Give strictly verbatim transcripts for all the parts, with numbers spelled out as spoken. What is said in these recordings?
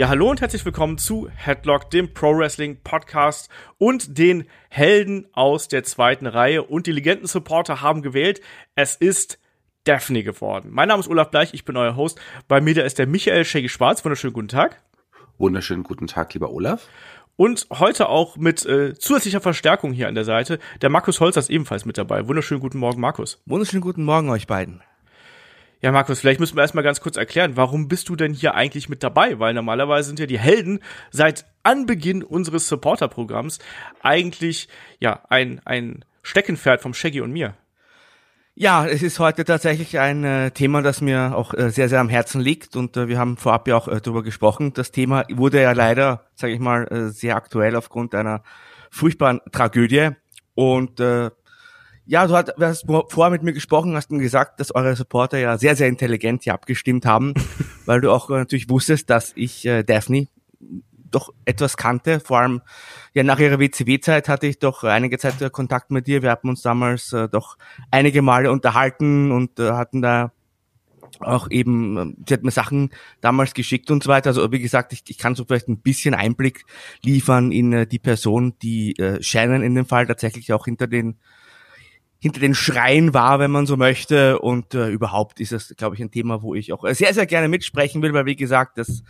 Ja, hallo und herzlich willkommen zu Headlock, dem Pro-Wrestling-Podcast und den Helden aus der zweiten Reihe. Und die Legenden-Supporter haben gewählt. Es ist Daphne geworden. Mein Name ist Olaf Bleich, ich bin euer Host. Bei mir da ist der Michael Shaggy Schwarz. Wunderschönen guten Tag. Wunderschönen guten Tag, lieber Olaf. Und heute auch mit äh, zusätzlicher Verstärkung hier an der Seite, der Markus Holzer ist ebenfalls mit dabei. Wunderschönen guten Morgen, Markus. Wunderschönen guten Morgen euch beiden. Ja, Markus, vielleicht müssen wir erstmal ganz kurz erklären, warum bist du denn hier eigentlich mit dabei? Weil normalerweise sind ja die Helden seit Anbeginn unseres Supporter-Programms eigentlich ja ein ein Steckenpferd vom Shaggy und mir. Ja, es ist heute tatsächlich ein äh, Thema, das mir auch äh, sehr, sehr am Herzen liegt und äh, wir haben vorab ja auch äh, darüber gesprochen. Das Thema wurde ja leider, sage ich mal, äh, sehr aktuell aufgrund einer furchtbaren Tragödie und äh, ja, du hast, du hast vorher mit mir gesprochen, hast mir gesagt, dass eure Supporter ja sehr, sehr intelligent hier abgestimmt haben, weil du auch äh, natürlich wusstest, dass ich äh, Daphne doch etwas kannte, vor allem ja nach ihrer W C W-Zeit hatte ich doch einige Zeit äh, Kontakt mit dir, wir hatten uns damals äh, doch einige Male unterhalten und äh, hatten da auch eben, äh, sie hat mir Sachen damals geschickt und so weiter, also wie gesagt, ich, ich kann so vielleicht ein bisschen Einblick liefern in äh, die Person, die äh, Shannon in dem Fall tatsächlich auch hinter den hinter den Schreien war, wenn man so möchte und äh, überhaupt ist es, glaube ich, ein Thema, wo ich auch sehr, sehr gerne mitsprechen will, weil wie gesagt, das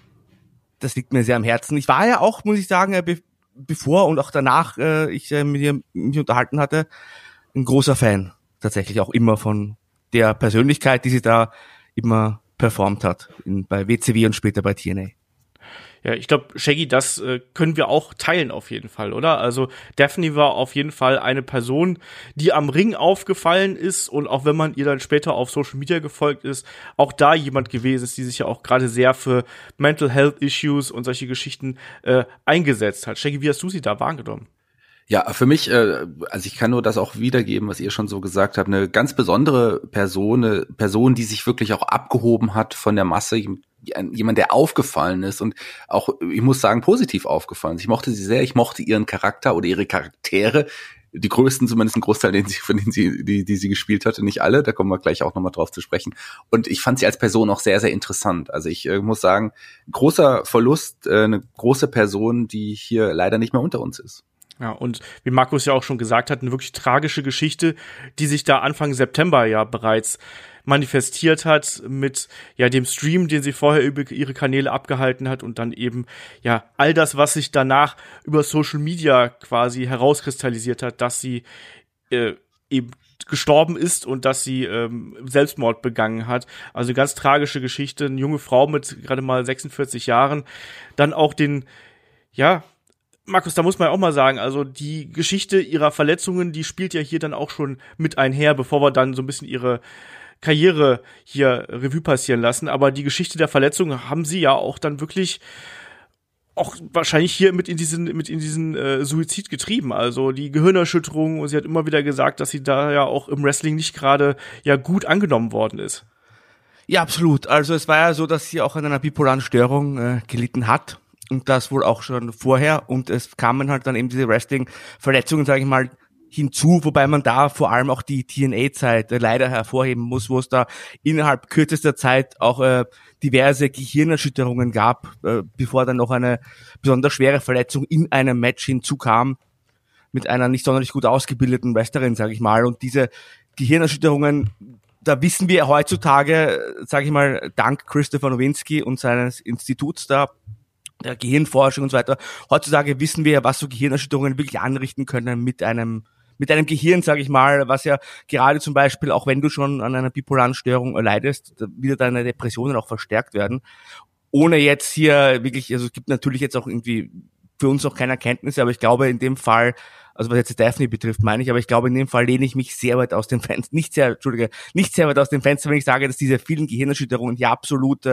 das liegt mir sehr am Herzen. Ich war ja auch, muss ich sagen, äh, be- bevor und auch danach äh, ich äh, mit ihr mich unterhalten hatte, ein großer Fan tatsächlich auch immer von der Persönlichkeit, die sie da immer performt hat, in, bei W C W und später bei T N A. Ja, ich glaube, Shaggy, das äh, können wir auch teilen auf jeden Fall, oder? Also Daphne war auf jeden Fall eine Person, die am Ring aufgefallen ist und auch wenn man ihr dann später auf Social Media gefolgt ist, auch da jemand gewesen ist, die sich ja auch gerade sehr für Mental Health Issues und solche Geschichten äh, eingesetzt hat. Shaggy, wie hast du sie da wahrgenommen? Ja, für mich, äh, also ich kann nur das auch wiedergeben, was ihr schon so gesagt habt, eine ganz besondere Person, eine Person, die sich wirklich auch abgehoben hat von der Masse, jemand, der aufgefallen ist und auch, ich muss sagen, positiv aufgefallen ist. Ich mochte sie sehr, ich mochte ihren Charakter oder ihre Charaktere, die größten, zumindest ein Großteil, den sie, von denen sie, die, die sie gespielt hatte, nicht alle, da kommen wir gleich auch nochmal drauf zu sprechen. Und ich fand sie als Person auch sehr, sehr interessant. Also ich äh, muss sagen, großer Verlust, äh, eine große Person, die hier leider nicht mehr unter uns ist. Ja, und wie Markus ja auch schon gesagt hat, eine wirklich tragische Geschichte, die sich da Anfang September ja bereits manifestiert hat mit ja dem Stream, den sie vorher über ihre Kanäle abgehalten hat und dann eben ja all das, was sich danach über Social Media quasi herauskristallisiert hat, dass sie äh, eben gestorben ist und dass sie ähm, Selbstmord begangen hat. Also ganz tragische Geschichte, eine junge Frau mit gerade mal sechsundvierzig Jahren, dann auch den, ja, Markus, da muss man ja auch mal sagen, also die Geschichte ihrer Verletzungen, die spielt ja hier dann auch schon mit einher, bevor wir dann so ein bisschen ihre Karriere hier Revue passieren lassen. Aber die Geschichte der Verletzungen haben sie ja auch dann wirklich auch wahrscheinlich hier mit in diesen mit in diesen äh, Suizid getrieben. Also die Gehirnerschütterung, und sie hat immer wieder gesagt, dass sie da ja auch im Wrestling nicht gerade ja gut angenommen worden ist. Ja, absolut. Also es war ja so, dass sie auch an einer bipolaren Störung äh, gelitten hat. Und das wohl auch schon vorher. Und es kamen halt dann eben diese Wrestling-Verletzungen, sage ich mal, hinzu, wobei man da vor allem auch die T N A-Zeit leider hervorheben muss, wo es da innerhalb kürzester Zeit auch äh, diverse Gehirnerschütterungen gab, äh, bevor dann noch eine besonders schwere Verletzung in einem Match hinzukam mit einer nicht sonderlich gut ausgebildeten Wrestlerin, sage ich mal. Und diese Gehirnerschütterungen, da wissen wir heutzutage, sage ich mal, dank Christopher Nowinski und seines Instituts da, der Gehirnforschung und so weiter. Heutzutage wissen wir ja, was so Gehirnerschütterungen wirklich anrichten können mit einem mit einem Gehirn, sage ich mal, was ja gerade zum Beispiel, auch wenn du schon an einer bipolaren Störung leidest, wieder deine Depressionen auch verstärkt werden. Ohne jetzt hier wirklich, also es gibt natürlich jetzt auch irgendwie für uns noch keine Erkenntnisse, aber ich glaube in dem Fall, also was jetzt Daphne betrifft, meine ich, aber ich glaube in dem Fall lehne ich mich sehr weit aus dem Fenster, nicht sehr, Entschuldige, nicht sehr weit aus dem Fenster, wenn ich sage, dass diese vielen Gehirnerschütterungen hier absolut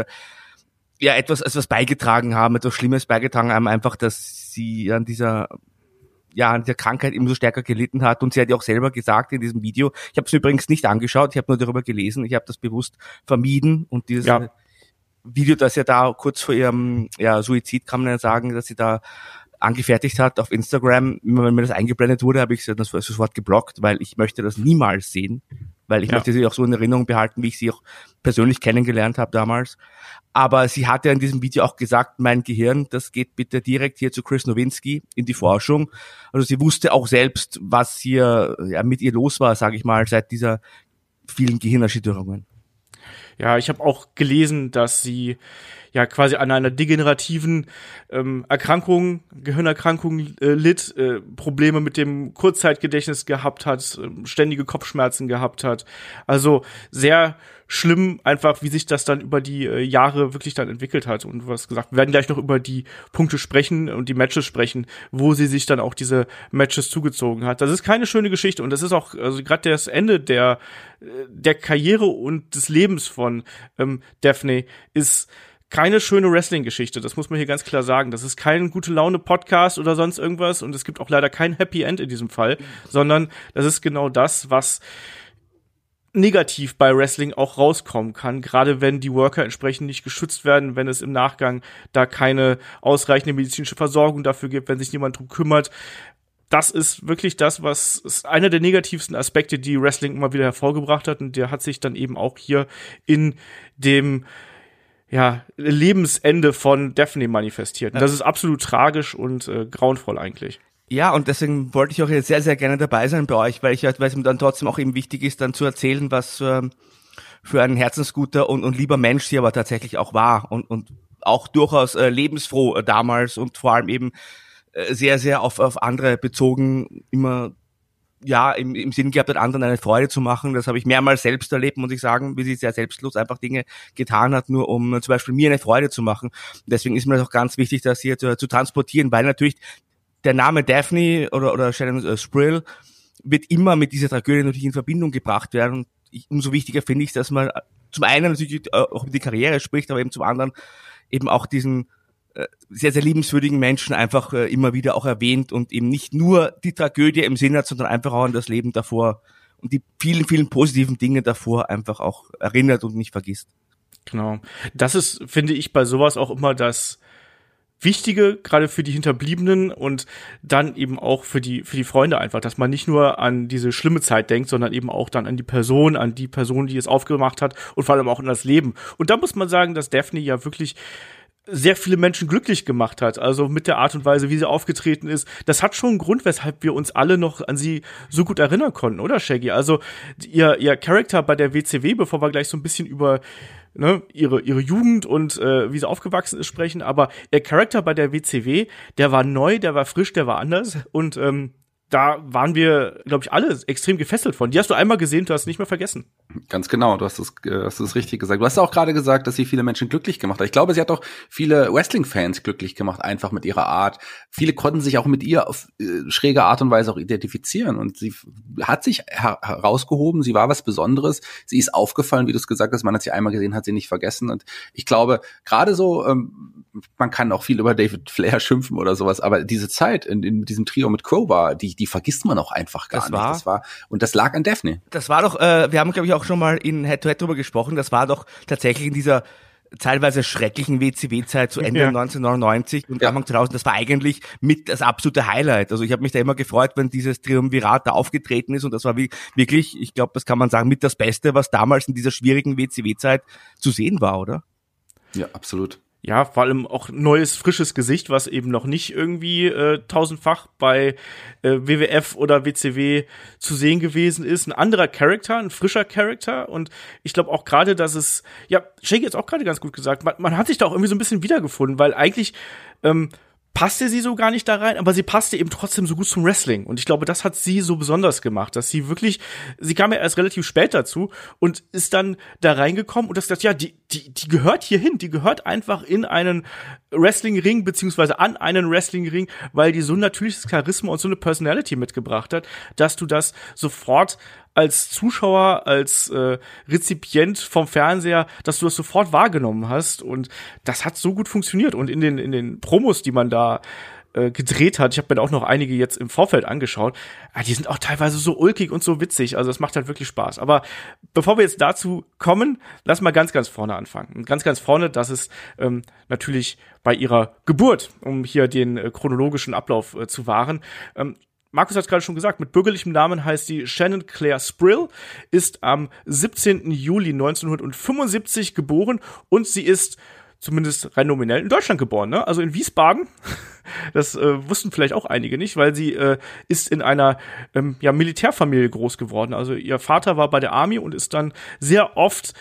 ja etwas etwas beigetragen haben, etwas Schlimmes beigetragen haben, einfach, dass sie an dieser ja an dieser Krankheit immer so stärker gelitten hat und sie hat ja auch selber gesagt in diesem Video, ich habe es übrigens nicht angeschaut, ich habe nur darüber gelesen, ich habe das bewusst vermieden und dieses ja. Video, das ja da kurz vor ihrem ja, Suizid, kann man ja sagen, dass sie da angefertigt hat auf Instagram, immer wenn mir das eingeblendet wurde, habe ich das sofort geblockt, weil ich möchte das niemals sehen. weil ich ja. möchte sie auch so in Erinnerung behalten, wie ich sie auch persönlich kennengelernt habe damals. Aber sie hat ja in diesem Video auch gesagt, mein Gehirn, das geht bitte direkt hier zu Chris Nowinski in die Forschung. Also sie wusste auch selbst, was hier ja, mit ihr los war, sage ich mal, seit dieser vielen Gehirnerschütterungen. Ja, ich habe auch gelesen, dass sie ja quasi an einer degenerativen ähm, Erkrankung, Gehirnerkrankung äh, litt, äh, Probleme mit dem Kurzzeitgedächtnis gehabt hat, äh, ständige Kopfschmerzen gehabt hat. Also sehr schlimm einfach, wie sich das dann über die äh, Jahre wirklich dann entwickelt hat. Und du hast gesagt, wir werden gleich noch über die Punkte sprechen und die Matches sprechen, wo sie sich dann auch diese Matches zugezogen hat. Das ist keine schöne Geschichte und das ist auch, also gerade das Ende der der Karriere und des Lebens von ähm, Daphne ist keine schöne Wrestling-Geschichte, das muss man hier ganz klar sagen. Das ist kein Gute-Laune-Podcast oder sonst irgendwas und es gibt auch leider kein Happy End in diesem Fall, sondern das ist genau das, was negativ bei Wrestling auch rauskommen kann, gerade wenn die Worker entsprechend nicht geschützt werden, wenn es im Nachgang da keine ausreichende medizinische Versorgung dafür gibt, wenn sich niemand drum kümmert. Das ist wirklich das, was ist einer der negativsten Aspekte, die Wrestling immer wieder hervorgebracht hat und der hat sich dann eben auch hier in dem ja, Lebensende von Daphne manifestiert. Und das ist absolut tragisch und äh, grauenvoll eigentlich. Ja, und deswegen wollte ich auch jetzt sehr, sehr gerne dabei sein bei euch, weil ich weil es mir dann trotzdem auch eben wichtig ist, dann zu erzählen, was ähm, für ein herzensguter und, und lieber Mensch sie aber tatsächlich auch war und, und auch durchaus äh, lebensfroh äh, damals und vor allem eben äh, sehr, sehr auf, auf andere bezogen, immer ja im, im Sinn gehabt hat, anderen eine Freude zu machen. Das habe ich mehrmals selbst erlebt, muss ich sagen, wie sie sehr selbstlos einfach Dinge getan hat, nur um äh, zum Beispiel mir eine Freude zu machen. Und deswegen ist mir das auch ganz wichtig, das hier zu, zu transportieren, weil natürlich der Name Daphne oder, oder Shannon äh, Sprill wird immer mit dieser Tragödie natürlich in Verbindung gebracht werden. Und ich, umso wichtiger finde ich, dass man zum einen natürlich auch über die Karriere spricht, aber eben zum anderen eben auch diesen äh, sehr, sehr liebenswürdigen Menschen einfach äh, immer wieder auch erwähnt und eben nicht nur die Tragödie im Sinn hat, sondern einfach auch an das Leben davor und die vielen, vielen positiven Dinge davor einfach auch erinnert und nicht vergisst. Genau. Das ist, finde ich, bei sowas auch immer das Wichtige, gerade für die Hinterbliebenen und dann eben auch für die für die Freunde einfach, dass man nicht nur an diese schlimme Zeit denkt, sondern eben auch dann an die Person, an die Person, die es aufgemacht hat und vor allem auch an das Leben. Und da muss man sagen, dass Daphne ja wirklich sehr viele Menschen glücklich gemacht hat, also mit der Art und Weise, wie sie aufgetreten ist. Das hat schon einen Grund, weshalb wir uns alle noch an sie so gut erinnern konnten, oder Shaggy? Also ihr ihr Charakter bei der W C W, bevor wir gleich so ein bisschen über ne, ihre ihre Jugend und äh, wie sie aufgewachsen ist sprechen, aber ihr Charakter bei der W C W, der war neu, der war frisch, der war anders und ähm, da waren wir, glaube ich, alle extrem gefesselt von. Die hast du einmal gesehen, du hast nicht mehr vergessen. Ganz genau, du hast es, äh, hast es richtig gesagt. Du hast auch gerade gesagt, dass sie viele Menschen glücklich gemacht hat. Ich glaube, sie hat auch viele Wrestling-Fans glücklich gemacht, einfach mit ihrer Art. Viele konnten sich auch mit ihr auf äh, schräge Art und Weise auch identifizieren. Und sie hat sich her- herausgehoben, sie war was Besonderes. Sie ist aufgefallen, wie du es gesagt hast, man hat sie einmal gesehen, hat sie nicht vergessen. Und ich glaube, gerade so, ähm, man kann auch viel über David Flair schimpfen oder sowas, aber diese Zeit in, in diesem Trio mit Crowbar, die die vergisst man auch einfach gar das nicht. War, das war und das lag an Daphne. Das war doch, äh, wir haben glaube ich auch schon mal in Head-to-Head drüber gesprochen, das war doch tatsächlich in dieser teilweise schrecklichen W C W-Zeit zu Ende ja. neunzehnhundertneunundneunzig und ja. Anfang zweitausend, das war eigentlich mit das absolute Highlight. Also ich habe mich da immer gefreut, wenn dieses Triumvirat da aufgetreten ist und das war wie, wirklich, ich glaube, das kann man sagen, mit das Beste, was damals in dieser schwierigen W C W-Zeit zu sehen war, oder? Ja, absolut. Ja, vor allem auch neues, frisches Gesicht, was eben noch nicht irgendwie äh, tausendfach bei äh, W W F oder W C W zu sehen gewesen ist. Ein anderer Charakter, ein frischer Charakter. Und ich glaube auch gerade, dass es, ja, Shaggy hat es auch gerade ganz gut gesagt, man, man hat sich da auch irgendwie so ein bisschen wiedergefunden, weil eigentlich ähm, passte sie so gar nicht da rein, aber sie passte eben trotzdem so gut zum Wrestling. Und ich glaube, das hat sie so besonders gemacht, dass sie wirklich, sie kam ja erst relativ spät dazu und ist dann da reingekommen und das gesagt, ja, die, die, die gehört hier hin, die gehört einfach in einen Wrestling-Ring, beziehungsweise an einen Wrestling-Ring, weil die so ein natürliches Charisma und so eine Personality mitgebracht hat, dass du das sofort als Zuschauer, als äh, Rezipient vom Fernseher, dass du das sofort wahrgenommen hast und das hat so gut funktioniert und in den in den Promos, die man da äh, gedreht hat, ich habe mir auch noch einige jetzt im Vorfeld angeschaut, ah, die sind auch teilweise so ulkig und so witzig, also es macht halt wirklich Spaß. Aber bevor wir jetzt dazu kommen, lass mal ganz, ganz vorne anfangen. Und ganz, ganz vorne, das ist ähm, natürlich bei ihrer Geburt, um hier den äh, chronologischen Ablauf äh, zu wahren. Ähm, Markus hat gerade schon gesagt, mit bürgerlichem Namen heißt sie Shannon Claire Sprill, ist am siebzehnten Juli neunzehnhundertfünfundsiebzig geboren und sie ist zumindest rein nominell in Deutschland geboren, ne? Also in Wiesbaden. Das äh, wussten vielleicht auch einige nicht, weil sie äh, ist in einer ähm, ja, Militärfamilie groß geworden. Also ihr Vater war bei der Army und ist dann sehr oft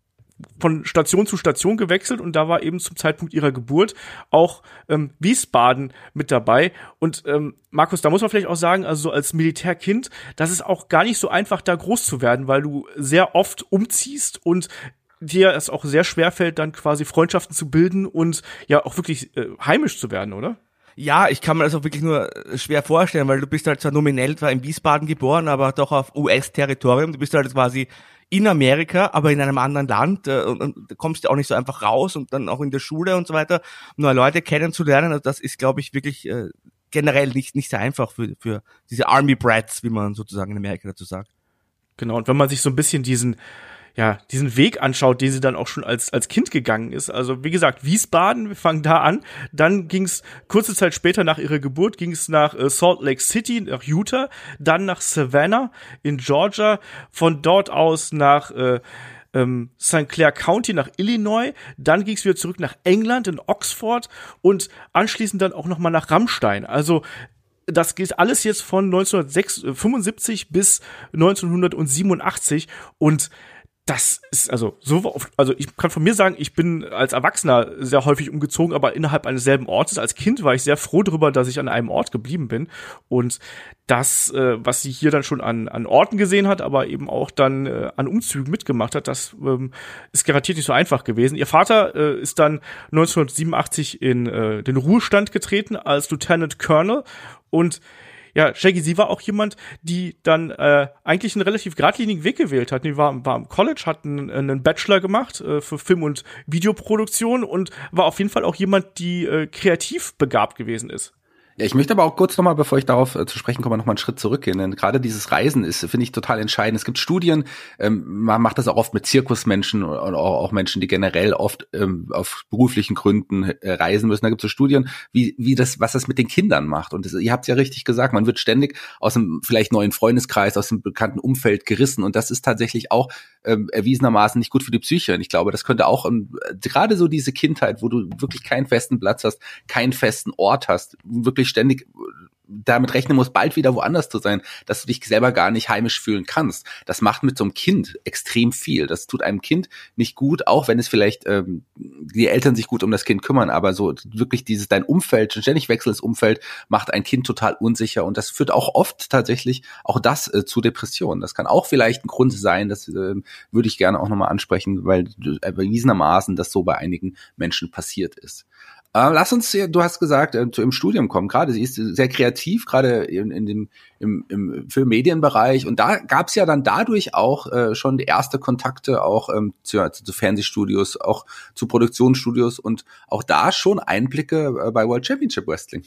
von Station zu Station gewechselt und da war eben zum Zeitpunkt ihrer Geburt auch ähm, Wiesbaden mit dabei. Und ähm, Markus, da muss man vielleicht auch sagen, also so als Militärkind, das ist auch gar nicht so einfach, da groß zu werden, weil du sehr oft umziehst und dir es auch sehr schwer fällt, dann quasi Freundschaften zu bilden und ja auch wirklich äh, heimisch zu werden, oder? Ja, ich kann mir das auch wirklich nur schwer vorstellen, weil du bist halt zwar nominell zwar in Wiesbaden geboren, aber doch auf U S-Territorium. Du bist halt quasi in Amerika, aber in einem anderen Land äh, und, und kommst ja auch nicht so einfach raus und dann auch in der Schule und so weiter, neue Leute kennenzulernen. Also das ist, glaube ich, wirklich äh, generell nicht nicht sehr einfach für für diese Army Brats, wie man sozusagen in Amerika dazu sagt. Genau, und wenn man sich so ein bisschen diesen ja, diesen Weg anschaut, den sie dann auch schon als als Kind gegangen ist. Also wie gesagt, Wiesbaden, wir fangen da an. Dann ging's kurze Zeit später nach ihrer Geburt ging's nach äh, Salt Lake City, nach Utah, dann nach Savannah in Georgia, von dort aus nach äh, ähm, Saint Clair County nach Illinois, dann ging's wieder zurück nach England in Oxford und anschließend dann auch noch mal nach Ramstein. Also das geht alles jetzt von neunzehnhundertfünfundsiebzig bis neunzehnhundertsiebenundachtzig und das ist also so oft, also ich kann von mir sagen, ich bin als Erwachsener sehr häufig umgezogen, aber innerhalb eines selben Ortes. Als Kind war ich sehr froh darüber, dass ich an einem Ort geblieben bin und das, äh, was sie hier dann schon an an Orten gesehen hat, aber eben auch dann äh, an Umzügen mitgemacht hat, das ähm, ist garantiert nicht so einfach gewesen. Ihr Vater äh, ist dann neunzehnhundertsiebenundachtzig in äh, den Ruhestand getreten als Lieutenant Colonel und ja, Shaggy, sie war auch jemand, die dann äh, eigentlich einen relativ geradlinigen Weg gewählt hat. Die war, war am College, hat einen, einen Bachelor gemacht äh, für Film- und Videoproduktion und war auf jeden Fall auch jemand, die äh, kreativ begabt gewesen ist. Ja, ich möchte aber auch kurz nochmal, bevor ich darauf äh, zu sprechen komme, nochmal einen Schritt zurückgehen. Denn gerade dieses Reisen ist, finde ich, total entscheidend. Es gibt Studien, ähm, man macht das auch oft mit Zirkusmenschen oder auch, auch Menschen, die generell oft ähm, auf beruflichen Gründen äh, reisen müssen. Da gibt es so Studien, wie wie das, was das mit den Kindern macht. Und das, ihr habt es ja richtig gesagt, man wird ständig aus einem vielleicht neuen Freundeskreis, aus dem bekannten Umfeld gerissen. Und das ist tatsächlich auch ähm, erwiesenermaßen nicht gut für die Psyche. Und ich glaube, das könnte auch ähm, gerade so diese Kindheit, wo du wirklich keinen festen Platz hast, keinen festen Ort hast, wirklich ständig damit rechnen musst, bald wieder woanders zu sein, dass du dich selber gar nicht heimisch fühlen kannst. Das macht mit so einem Kind extrem viel. Das tut einem Kind nicht gut, auch wenn es vielleicht ähm, die Eltern sich gut um das Kind kümmern, aber so wirklich dieses, dein Umfeld, ständig wechselndes Umfeld, macht ein Kind total unsicher und das führt auch oft tatsächlich auch das äh, zu Depressionen. Das kann auch vielleicht ein Grund sein, das äh, würde ich gerne auch nochmal ansprechen, weil erwiesenermaßen das so bei einigen Menschen passiert ist. Uh, lass uns, du hast gesagt, äh, zu im Studium kommen. Gerade sie ist sehr kreativ, gerade in, in dem im, im Film-Medienbereich. Und da gab es ja dann dadurch auch äh, schon die erste Kontakte auch ähm, zu, zu Fernsehstudios, auch zu Produktionsstudios und auch da schon Einblicke äh, bei World Championship Wrestling.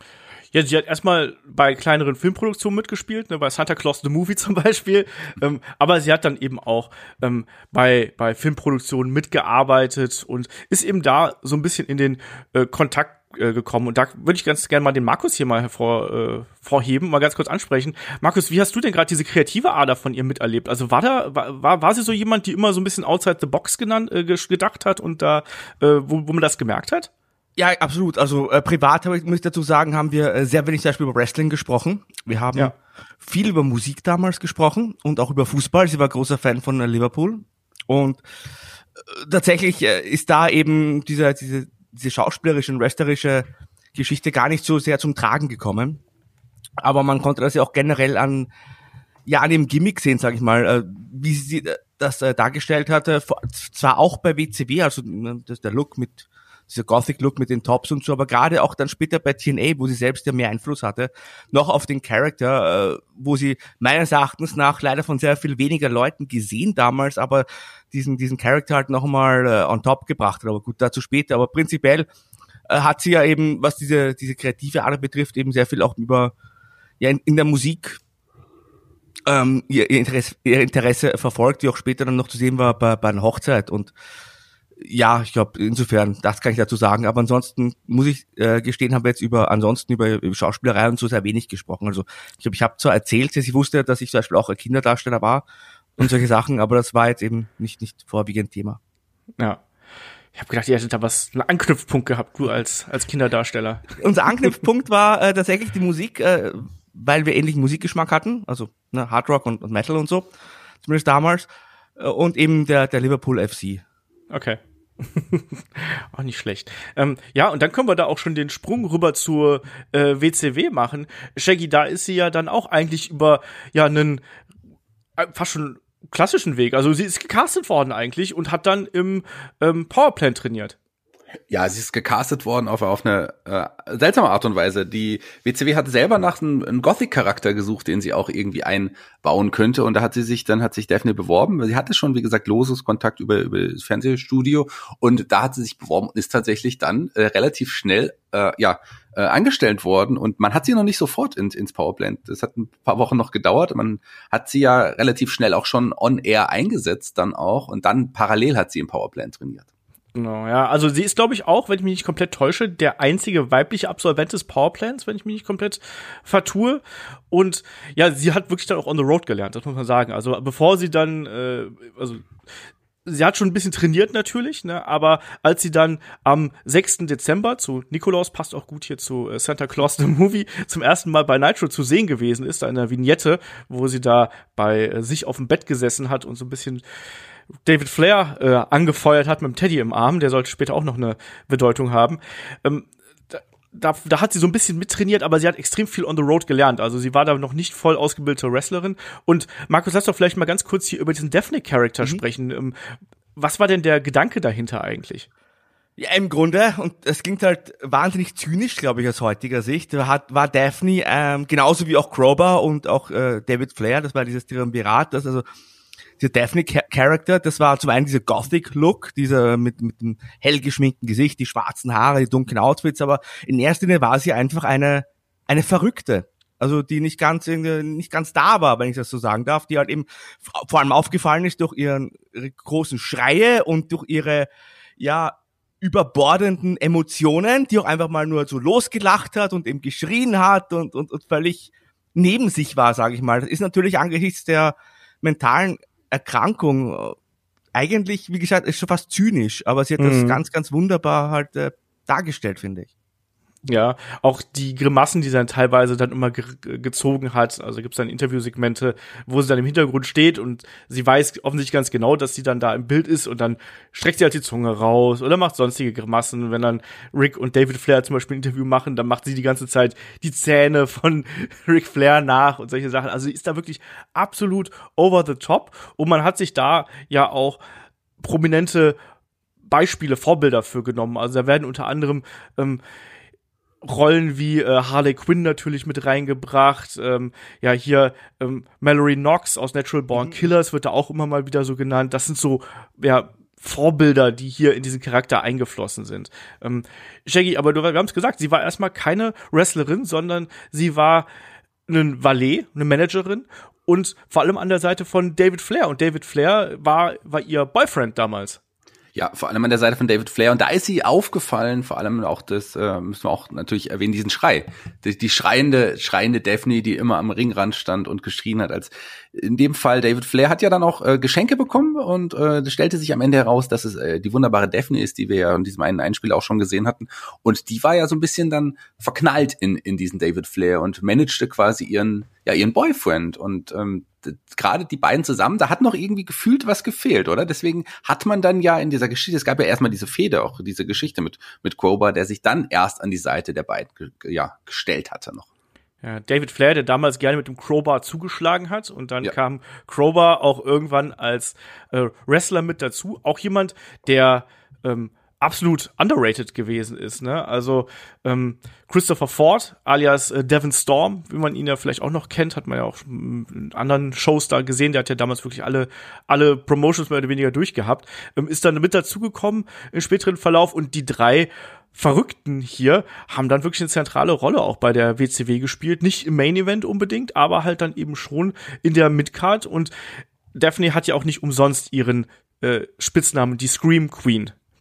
Ja, sie hat erstmal bei kleineren Filmproduktionen mitgespielt, ne, bei Santa Claus the Movie zum Beispiel, ähm, aber sie hat dann eben auch ähm, bei bei Filmproduktionen mitgearbeitet und ist eben da so ein bisschen in den äh, Kontakt äh, gekommen. Und da würde ich ganz gerne mal den Markus hier mal hervor äh, vorheben, mal ganz kurz ansprechen. Markus, wie hast du denn gerade diese kreative Ader von ihr miterlebt? Also war da war war, war sie so jemand, die immer so ein bisschen outside the box genannt äh, gedacht hat und da äh, wo, wo man das gemerkt hat? Ja, absolut. Also äh, privat, muss ich dazu sagen, haben wir äh, sehr wenig zum Beispiel über Wrestling gesprochen. Wir haben ja. viel über Musik damals gesprochen und auch über Fußball. Sie war großer Fan von äh, Liverpool. Und äh, tatsächlich äh, ist da eben diese, diese, diese schauspielerische und wrestlerische Geschichte gar nicht so sehr zum Tragen gekommen. Aber man konnte das ja auch generell an, ja, an dem Gimmick sehen, sag ich mal, äh, wie sie das äh, dargestellt hatte. Zwar auch bei W C W, also das, der Look mit dieser Gothic-Look mit den Tops und so, aber gerade auch dann später bei T N A, wo sie selbst ja mehr Einfluss hatte, noch auf den Charakter, äh, wo sie meines Erachtens nach leider von sehr viel weniger Leuten gesehen damals, aber diesen diesen Charakter halt noch mal äh, on top gebracht hat. Aber gut, dazu später. Aber prinzipiell äh, hat sie ja eben, was diese diese kreative Ader betrifft, eben sehr viel auch über ja in, in der Musik ähm, ihr, ihr, Interesse, ihr Interesse verfolgt, die auch später dann noch zu sehen war bei, bei einer Hochzeit. Und Ja, ich glaube, insofern, das kann ich dazu sagen. Aber ansonsten muss ich äh, gestehen, haben wir jetzt über ansonsten über, über Schauspielerei und so sehr wenig gesprochen. Also ich glaube, ich habe zwar erzählt, dass ich wusste, dass ich zum Beispiel auch ein Kinderdarsteller war und solche Sachen, aber das war jetzt eben nicht nicht vorwiegend Thema. Ja. Ich habe gedacht, ihr hättet da was, einen Anknüpfpunkt gehabt, du als als Kinderdarsteller. Unser Anknüpfpunkt war äh, tatsächlich die Musik, äh, weil wir ähnlichen Musikgeschmack hatten, also ne, Hard Rock und, und Metal und so, zumindest damals, äh, und eben der der Liverpool F C. Okay. Auch nicht schlecht. Ähm, ja, und dann können wir da auch schon den Sprung rüber zur äh, W C W machen. Shaggy, da ist sie ja dann auch eigentlich über ja einen äh, fast schon klassischen Weg. Also sie ist gecastet worden eigentlich und hat dann im ähm, Powerplant trainiert. Ja, sie ist gecastet worden auf, auf eine äh, seltsame Art und Weise. Die W C W hat selber nach einem, einem Gothic-Charakter gesucht, den sie auch irgendwie einbauen könnte. Und da hat sie sich, dann hat sich Daphne beworben. Sie hatte schon, wie gesagt, loses Kontakt über, über das Fernsehstudio. Und da hat sie sich beworben und ist tatsächlich dann äh, relativ schnell äh, ja äh, angestellt worden. Und man hat sie noch nicht sofort in, ins Powerplant. Das hat ein paar Wochen noch gedauert. Man hat sie ja relativ schnell auch schon on-air eingesetzt dann auch. Und dann parallel hat sie im Powerplant trainiert. Genau, ja. Also sie ist, glaube ich, auch, wenn ich mich nicht komplett täusche, der einzige weibliche Absolvent des Powerplants, wenn ich mich nicht komplett vertue. Und ja, sie hat wirklich dann auch on the road gelernt, das muss man sagen. Also bevor sie dann, äh, also sie hat schon ein bisschen trainiert natürlich, ne, aber als sie dann am sechsten Dezember zu Nikolaus, passt auch gut hier zu äh, Santa Claus the Movie, zum ersten Mal bei Nitro zu sehen gewesen ist, da in einer Vignette, wo sie da bei äh, sich auf dem Bett gesessen hat und so ein bisschen David Flair äh, angefeuert hat mit dem Teddy im Arm, der sollte später auch noch eine Bedeutung haben. Ähm, da, da, da hat sie so ein bisschen mittrainiert, aber sie hat extrem viel on the road gelernt. Also sie war da noch nicht voll ausgebildete Wrestlerin. Und Markus, lass doch vielleicht mal ganz kurz hier über diesen Daphne-Charakter mhm. sprechen. Ähm, was war denn der Gedanke dahinter eigentlich? Ja, im Grunde, und es klingt halt wahnsinnig zynisch, glaube ich, aus heutiger Sicht, hat, war Daphne ähm, genauso wie auch Crowbar und auch äh, David Flair, das war dieses Triumvirat, das also dieser Daphne-Charakter, das war zum einen dieser Gothic-Look, dieser mit, mit dem hell geschminkten Gesicht, die schwarzen Haare, die dunklen Outfits, aber in erster Linie war sie einfach eine, eine Verrückte. Also, die nicht ganz, nicht ganz da war, wenn ich das so sagen darf, die halt eben vor allem aufgefallen ist durch ihren, ihre großen Schreie und durch ihre, ja, überbordenden Emotionen, die auch einfach mal nur so losgelacht hat und eben geschrien hat und, und, und völlig neben sich war, sage ich mal. Das ist natürlich angesichts der mentalen Erkrankung eigentlich, wie gesagt, ist schon fast zynisch, aber sie hat mhm. das ganz, ganz wunderbar halt äh, dargestellt, finde ich. Ja, auch die Grimassen, die sie dann teilweise dann immer ge- gezogen hat, also gibt's dann Interviewsegmente, wo sie dann im Hintergrund steht und sie weiß offensichtlich ganz genau, dass sie dann da im Bild ist und dann streckt sie halt die Zunge raus oder macht sonstige Grimassen. Wenn dann Ric und David Flair zum Beispiel ein Interview machen, dann macht sie die ganze Zeit die Zähne von Ric Flair nach und solche Sachen. Also sie ist da wirklich absolut over the top und man hat sich da ja auch prominente Beispiele, Vorbilder für genommen. Also da werden unter anderem ähm, Rollen wie äh, Harley Quinn natürlich mit reingebracht. Ähm, ja, hier ähm, Mallory Knox aus Natural Born mhm. Killers wird da auch immer mal wieder so genannt. Das sind so, ja, Vorbilder, die hier in diesen Charakter eingeflossen sind. Ähm, Shaggy, aber du, wir haben es gesagt, sie war erstmal keine Wrestlerin, sondern sie war ein Valet, eine Managerin und vor allem an der Seite von David Flair. Und David Flair war, war ihr Boyfriend damals. Ja, vor allem an der Seite von David Flair. Und da ist sie aufgefallen, vor allem auch das, äh, müssen wir auch natürlich erwähnen, diesen Schrei. Die, die schreiende, schreiende Daphne, die immer am Ringrand stand und geschrien hat. Als in dem Fall David Flair hat ja dann auch äh, Geschenke bekommen und äh, das stellte sich am Ende heraus, dass es äh, die wunderbare Daphne ist, die wir ja in diesem einen Einspieler auch schon gesehen hatten. Und die war ja so ein bisschen dann verknallt in in diesen David Flair und managte quasi ihren ja ihren Boyfriend. Und ähm, gerade die beiden zusammen, da hat noch irgendwie gefühlt was gefehlt, oder? Deswegen hat man dann ja in dieser Geschichte, es gab ja erstmal diese Fehde, auch diese Geschichte mit mit Crowbar, der sich dann erst an die Seite der beiden ge- ja gestellt hatte noch. Ja, David Flair, der damals gerne mit dem Crowbar zugeschlagen hat und dann ja. kam Crowbar auch irgendwann als äh, Wrestler mit dazu. Auch jemand, der ähm, absolut underrated gewesen ist, ne? Also ähm, Christopher Ford alias äh, Devon Storm, wie man ihn ja vielleicht auch noch kennt, hat man ja auch in anderen Shows da gesehen, der hat ja damals wirklich alle alle Promotions mehr oder weniger durchgehabt, ähm, ist dann mit dazugekommen im späteren Verlauf und die drei Verrückten hier haben dann wirklich eine zentrale Rolle auch bei der W C W gespielt, nicht im Main Event unbedingt, aber halt dann eben schon in der Midcard und Daphne hat ja auch nicht umsonst ihren äh, Spitznamen, die Scream Queen,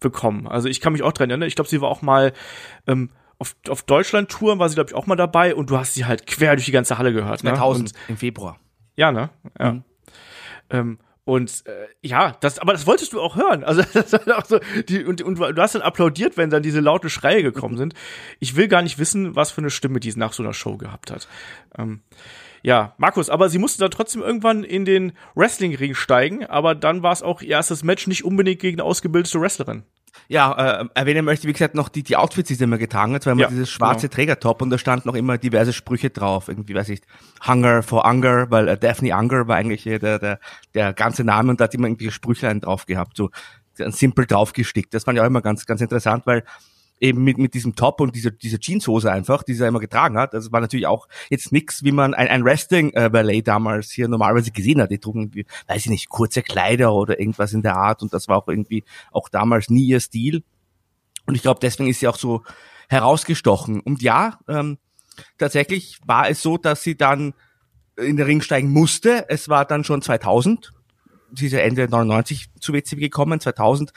bekommen. Also ich kann mich auch dran erinnern, ich glaube, sie war auch mal ähm, auf, auf Deutschland-Touren, war sie, glaube ich, auch mal dabei und du hast sie halt quer durch die ganze Halle gehört. Ne? zweitausend Und, im Februar. Ja, ne? Ja. Mhm. Ähm, und äh, ja, das, aber das wolltest du auch hören. Also das war auch so, die, und, und du hast dann applaudiert, wenn dann diese lauten Schreie gekommen sind. Ich will gar nicht wissen, was für eine Stimme die nach so einer Show gehabt hat. Ähm, ja, Markus, aber sie musste dann trotzdem irgendwann in den Wrestling-Ring steigen, aber dann war es auch ihr erstes Match nicht unbedingt gegen eine ausgebildete Wrestlerin. Ja, äh, erwähnen möchte, wie gesagt, noch die, die Outfits, die sie immer getragen hat, weil man Ja, dieses schwarze genau. Trägertop und da standen noch immer diverse Sprüche drauf. Irgendwie, weiß ich, Hunger for Unger, weil äh, Daphne Unger war eigentlich äh, der, der, der ganze Name und da hat immer irgendwie Sprüchlein drauf gehabt, so ein simpel draufgestickt. Das fand ich auch immer ganz, ganz interessant, weil eben mit, mit diesem Top und dieser, dieser Jeanshose einfach, die sie immer getragen hat. Das war natürlich auch jetzt nix, wie man ein, ein Wrestling-Ballet damals hier normalerweise gesehen hat. Die trugen irgendwie, weiß ich nicht, kurze Kleider oder irgendwas in der Art und das war auch irgendwie auch damals nie ihr Stil. Und ich glaube, deswegen ist sie auch so herausgestochen. Und ja, ähm, tatsächlich war es so, dass sie dann in den Ring steigen musste. Es war dann schon zweitausend. Sie ist ja Ende neunundneunzig zu W C W gekommen, zweitausend.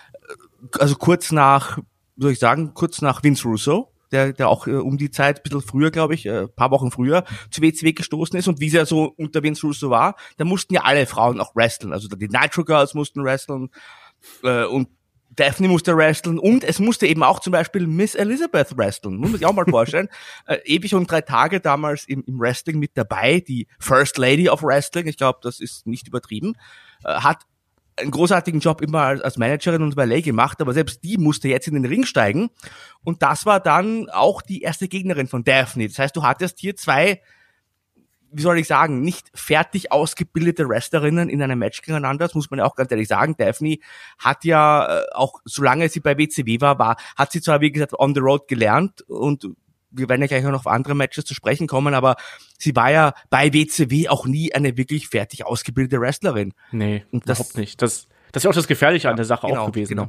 Also kurz nach soll ich sagen, kurz nach Vince Russo, der der auch äh, um die Zeit, ein bisschen früher, glaube ich, äh, paar Wochen früher zu W C W gestoßen ist und wie es ja so unter Vince Russo war, da mussten ja alle Frauen auch wresteln, also die Nitro Girls mussten wresteln äh, und Daphne musste wresteln und es musste eben auch zum Beispiel Miss Elizabeth wresteln, muss man sich auch mal vorstellen. äh, ewig und drei Tage damals im, im Wrestling mit dabei, die First Lady of Wrestling, ich glaube, das ist nicht übertrieben, äh, hat einen großartigen Job immer als, als Managerin und Valet gemacht, aber selbst die musste jetzt in den Ring steigen und das war dann auch die erste Gegnerin von Daphne. Das heißt, du hattest hier zwei, wie soll ich sagen, nicht fertig ausgebildete Wrestlerinnen in einem Match gegeneinander, das muss man ja auch ganz ehrlich sagen. Daphne hat ja äh, auch, solange sie bei W C W war, war, hat sie zwar, wie gesagt, on the road gelernt und wir werden ja gleich noch auf andere Matches zu sprechen kommen, aber sie war ja bei W C W auch nie eine wirklich fertig ausgebildete Wrestlerin. Nee, und das, überhaupt nicht. Das, das ist ja auch das Gefährliche ja, an der Sache genau, auch gewesen. Genau. Ne?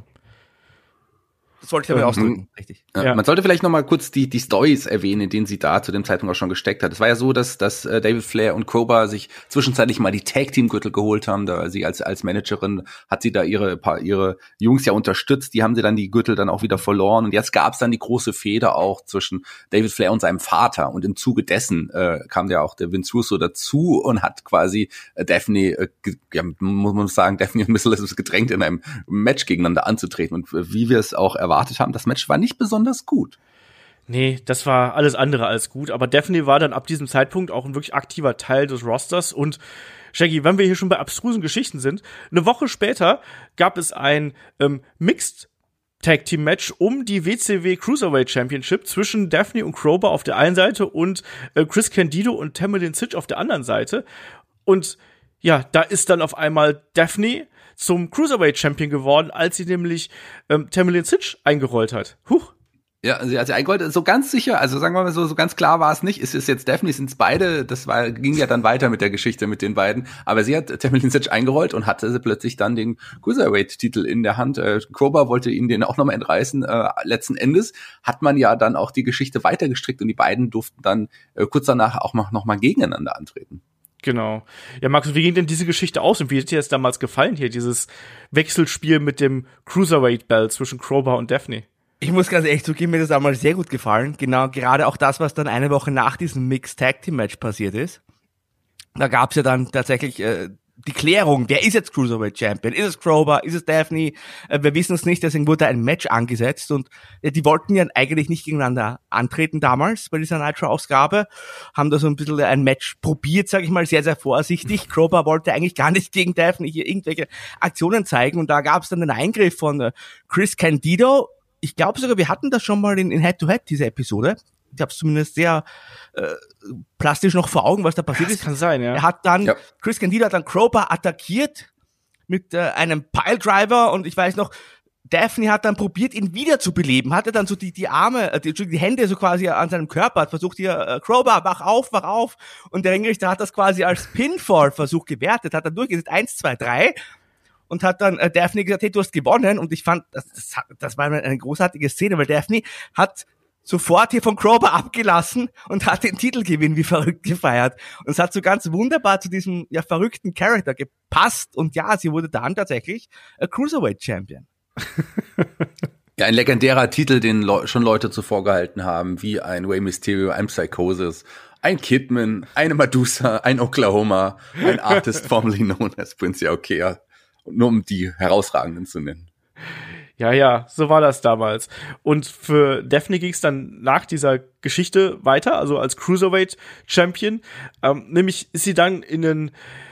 Das wollte ich damit ähm, ausdrücken, richtig. Ja, ja. Man sollte vielleicht noch mal kurz die die Storys erwähnen, in denen sie da zu dem Zeitpunkt auch schon gesteckt hat. Es war ja so, dass dass äh, David Flair und Crowbar sich zwischenzeitlich mal die Tag Team Gürtel geholt haben. Da sie als als Managerin hat sie da ihre paar, ihre Jungs ja unterstützt. Die haben sie dann die Gürtel dann auch wieder verloren und jetzt gab es dann die große Fehde auch zwischen David Flair und seinem Vater und im Zuge dessen äh, kam ja auch der Vince Russo dazu und hat quasi äh, Daphne äh, ja, muss man sagen, Daphne und Miss Elizabeth gedrängt in einem Match gegeneinander anzutreten und äh, wie wir es auch erwartet haben, das Match war nicht besonders gut. Nee, das war alles andere als gut, aber Daphne war dann ab diesem Zeitpunkt auch ein wirklich aktiver Teil des Rosters und Shaggy, wenn wir hier schon bei abstrusen Geschichten sind, eine Woche später gab es ein ähm, Mixed Tag Team Match um die W C W Cruiserweight Championship zwischen Daphne und Crowbar auf der einen Seite und äh, Chris Candido und Tamilyn Sitch auf der anderen Seite und ja, da ist dann auf einmal Daphne zum Cruiserweight Champion geworden, als sie nämlich ähm, Tamilyn Sitch eingerollt hat. Huch. Ja, also, also eingerollt, so ganz sicher, also sagen wir mal so, so ganz klar war es nicht. Es ist jetzt Daphne, sind es beide, das war, ging ja dann weiter mit der Geschichte mit den beiden. Aber sie hat Tamilyn Sitch eingerollt und hatte sie plötzlich dann den Cruiserweight-Titel in der Hand. Äh, Crowbar wollte ihn den auch nochmal entreißen. Äh, letzten Endes hat man ja dann auch die Geschichte weitergestrickt und die beiden durften dann äh, kurz danach auch noch, noch mal gegeneinander antreten. Genau. Ja, Markus, wie ging denn diese Geschichte aus und wie hat dir das damals gefallen hier, dieses Wechselspiel mit dem Cruiserweight-Belt zwischen Crowbar und Daphne? Ich muss ganz ehrlich zugeben, mir das damals sehr gut gefallen. Genau, gerade auch das, was dann eine Woche nach diesem Mixed Tag Team Match passiert ist. Da gab's ja dann tatsächlich äh, die Klärung, wer ist jetzt Cruiserweight Champion? Ist es Crowbar? Ist es Daphne? Äh, wir wissen es nicht, deswegen wurde ein Match angesetzt und äh, die wollten ja eigentlich nicht gegeneinander antreten damals bei dieser Nitro-Ausgabe, haben da so ein bisschen ein Match probiert, sage ich mal, sehr, sehr vorsichtig. Crowbar wollte eigentlich gar nicht gegen Daphne hier irgendwelche Aktionen zeigen und da gab's dann einen Eingriff von äh, Chris Candido. Ich glaube sogar, wir hatten das schon mal in, in Head-to-Head, diese Episode. Ich habe es zumindest sehr äh, plastisch noch vor Augen, was da passiert das ist. Kann sein, ja. Er hat dann, ja. Chris Candido hat dann Crowbar attackiert mit äh, einem Piledriver und ich weiß noch, Daphne hat dann probiert, ihn wieder zu beleben, hatte dann so die die Arme, äh, die, die Hände so quasi an seinem Körper, hat versucht hier, äh, Crowbar, wach auf, wach auf und der Ringrichter hat das quasi als Pinfall-Versuch gewertet, hat dann durchgesetzt, eins, zwei, drei und hat dann äh, Daphne gesagt, hey, du hast gewonnen und ich fand, das, das, das war eine großartige Szene, weil Daphne hat sofort hier von Crowbar abgelassen und hat den Titelgewinn wie verrückt gefeiert. Und es hat so ganz wunderbar zu diesem ja verrückten Charakter gepasst. Und ja, sie wurde dann tatsächlich a Cruiserweight Champion. Ja, ein legendärer Titel, den Le- schon Leute zuvor gehalten haben, wie ein Rey Mysterio, ein Psychosis, ein Kidman, eine Medusa, ein Oklahoma, ein Artist formerly known as Prince Iaukea. Nur um die herausragenden zu nennen. Ja, ja, so war das damals. Und für Daphne ging es dann nach dieser Geschichte weiter, also als Cruiserweight-Champion. Ähm, nämlich ist sie dann in den,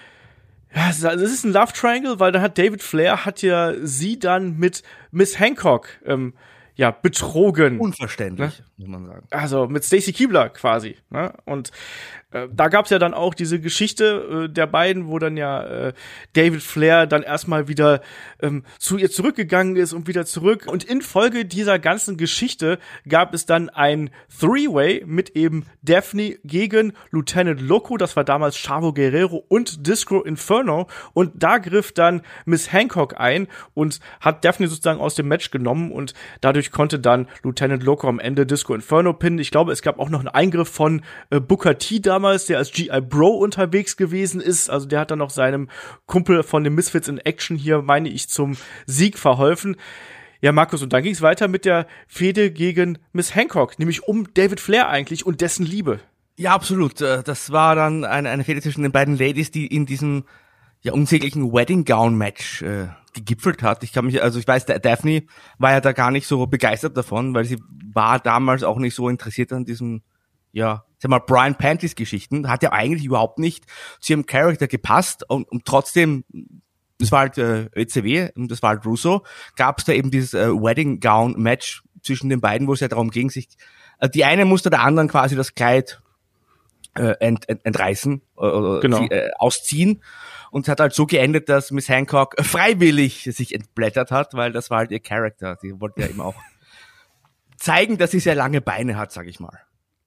ja, es ist ein Love Triangle, weil da hat David Flair hat ja sie dann mit Miss Hancock ähm, ja betrogen. Unverständlich, ne? muss man sagen. Also mit Stacy Keibler quasi. Ne? Und äh, da gab's ja dann auch diese Geschichte äh, der beiden, wo dann ja äh, David Flair dann erstmal wieder ähm, zu ihr zurückgegangen ist und wieder zurück. Und in Folge dieser ganzen Geschichte gab es dann ein Three-Way mit eben Daphne gegen Lieutenant Loco. Das war damals Chavo Guerrero und Disco Inferno. Und da griff dann Miss Hancock ein und hat Daphne sozusagen aus dem Match genommen. Und dadurch konnte dann Lieutenant Loco am Ende Disco Inferno pinnen. Ich glaube, es gab auch noch einen Eingriff von äh, Booker T damals, der als G I Bro unterwegs gewesen ist. Also der hat dann noch seinem Kumpel von den Misfits in Action hier, meine ich, zum Sieg verholfen. Ja, Markus, und dann ging es weiter mit der Fehde gegen Miss Hancock, nämlich um David Flair eigentlich und dessen Liebe. Ja, absolut. Das war dann eine, eine Fehde zwischen den beiden Ladies, die in diesem ja unsäglichen Wedding Gown Match äh, gegipfelt hat. Ich kann mich, also ich weiß, der Daphne war ja da gar nicht so begeistert davon, weil sie war damals auch nicht so interessiert an diesem, ja, sag mal, Brian Panties Geschichten. Hat ja eigentlich überhaupt nicht zu ihrem Charakter gepasst und, und trotzdem, das war halt äh, E C W und das war halt Russo, gab es da eben dieses äh, Wedding Gown Match zwischen den beiden, wo es ja darum ging, sich, äh, die eine musste der anderen quasi das Kleid äh, ent, ent, entreißen, äh, genau. sie, äh, ausziehen. Und hat halt so geendet, dass Miss Hancock freiwillig sich entblättert hat, weil das war halt ihr Charakter. Sie wollte ja eben auch zeigen, dass sie sehr lange Beine hat, sag ich mal.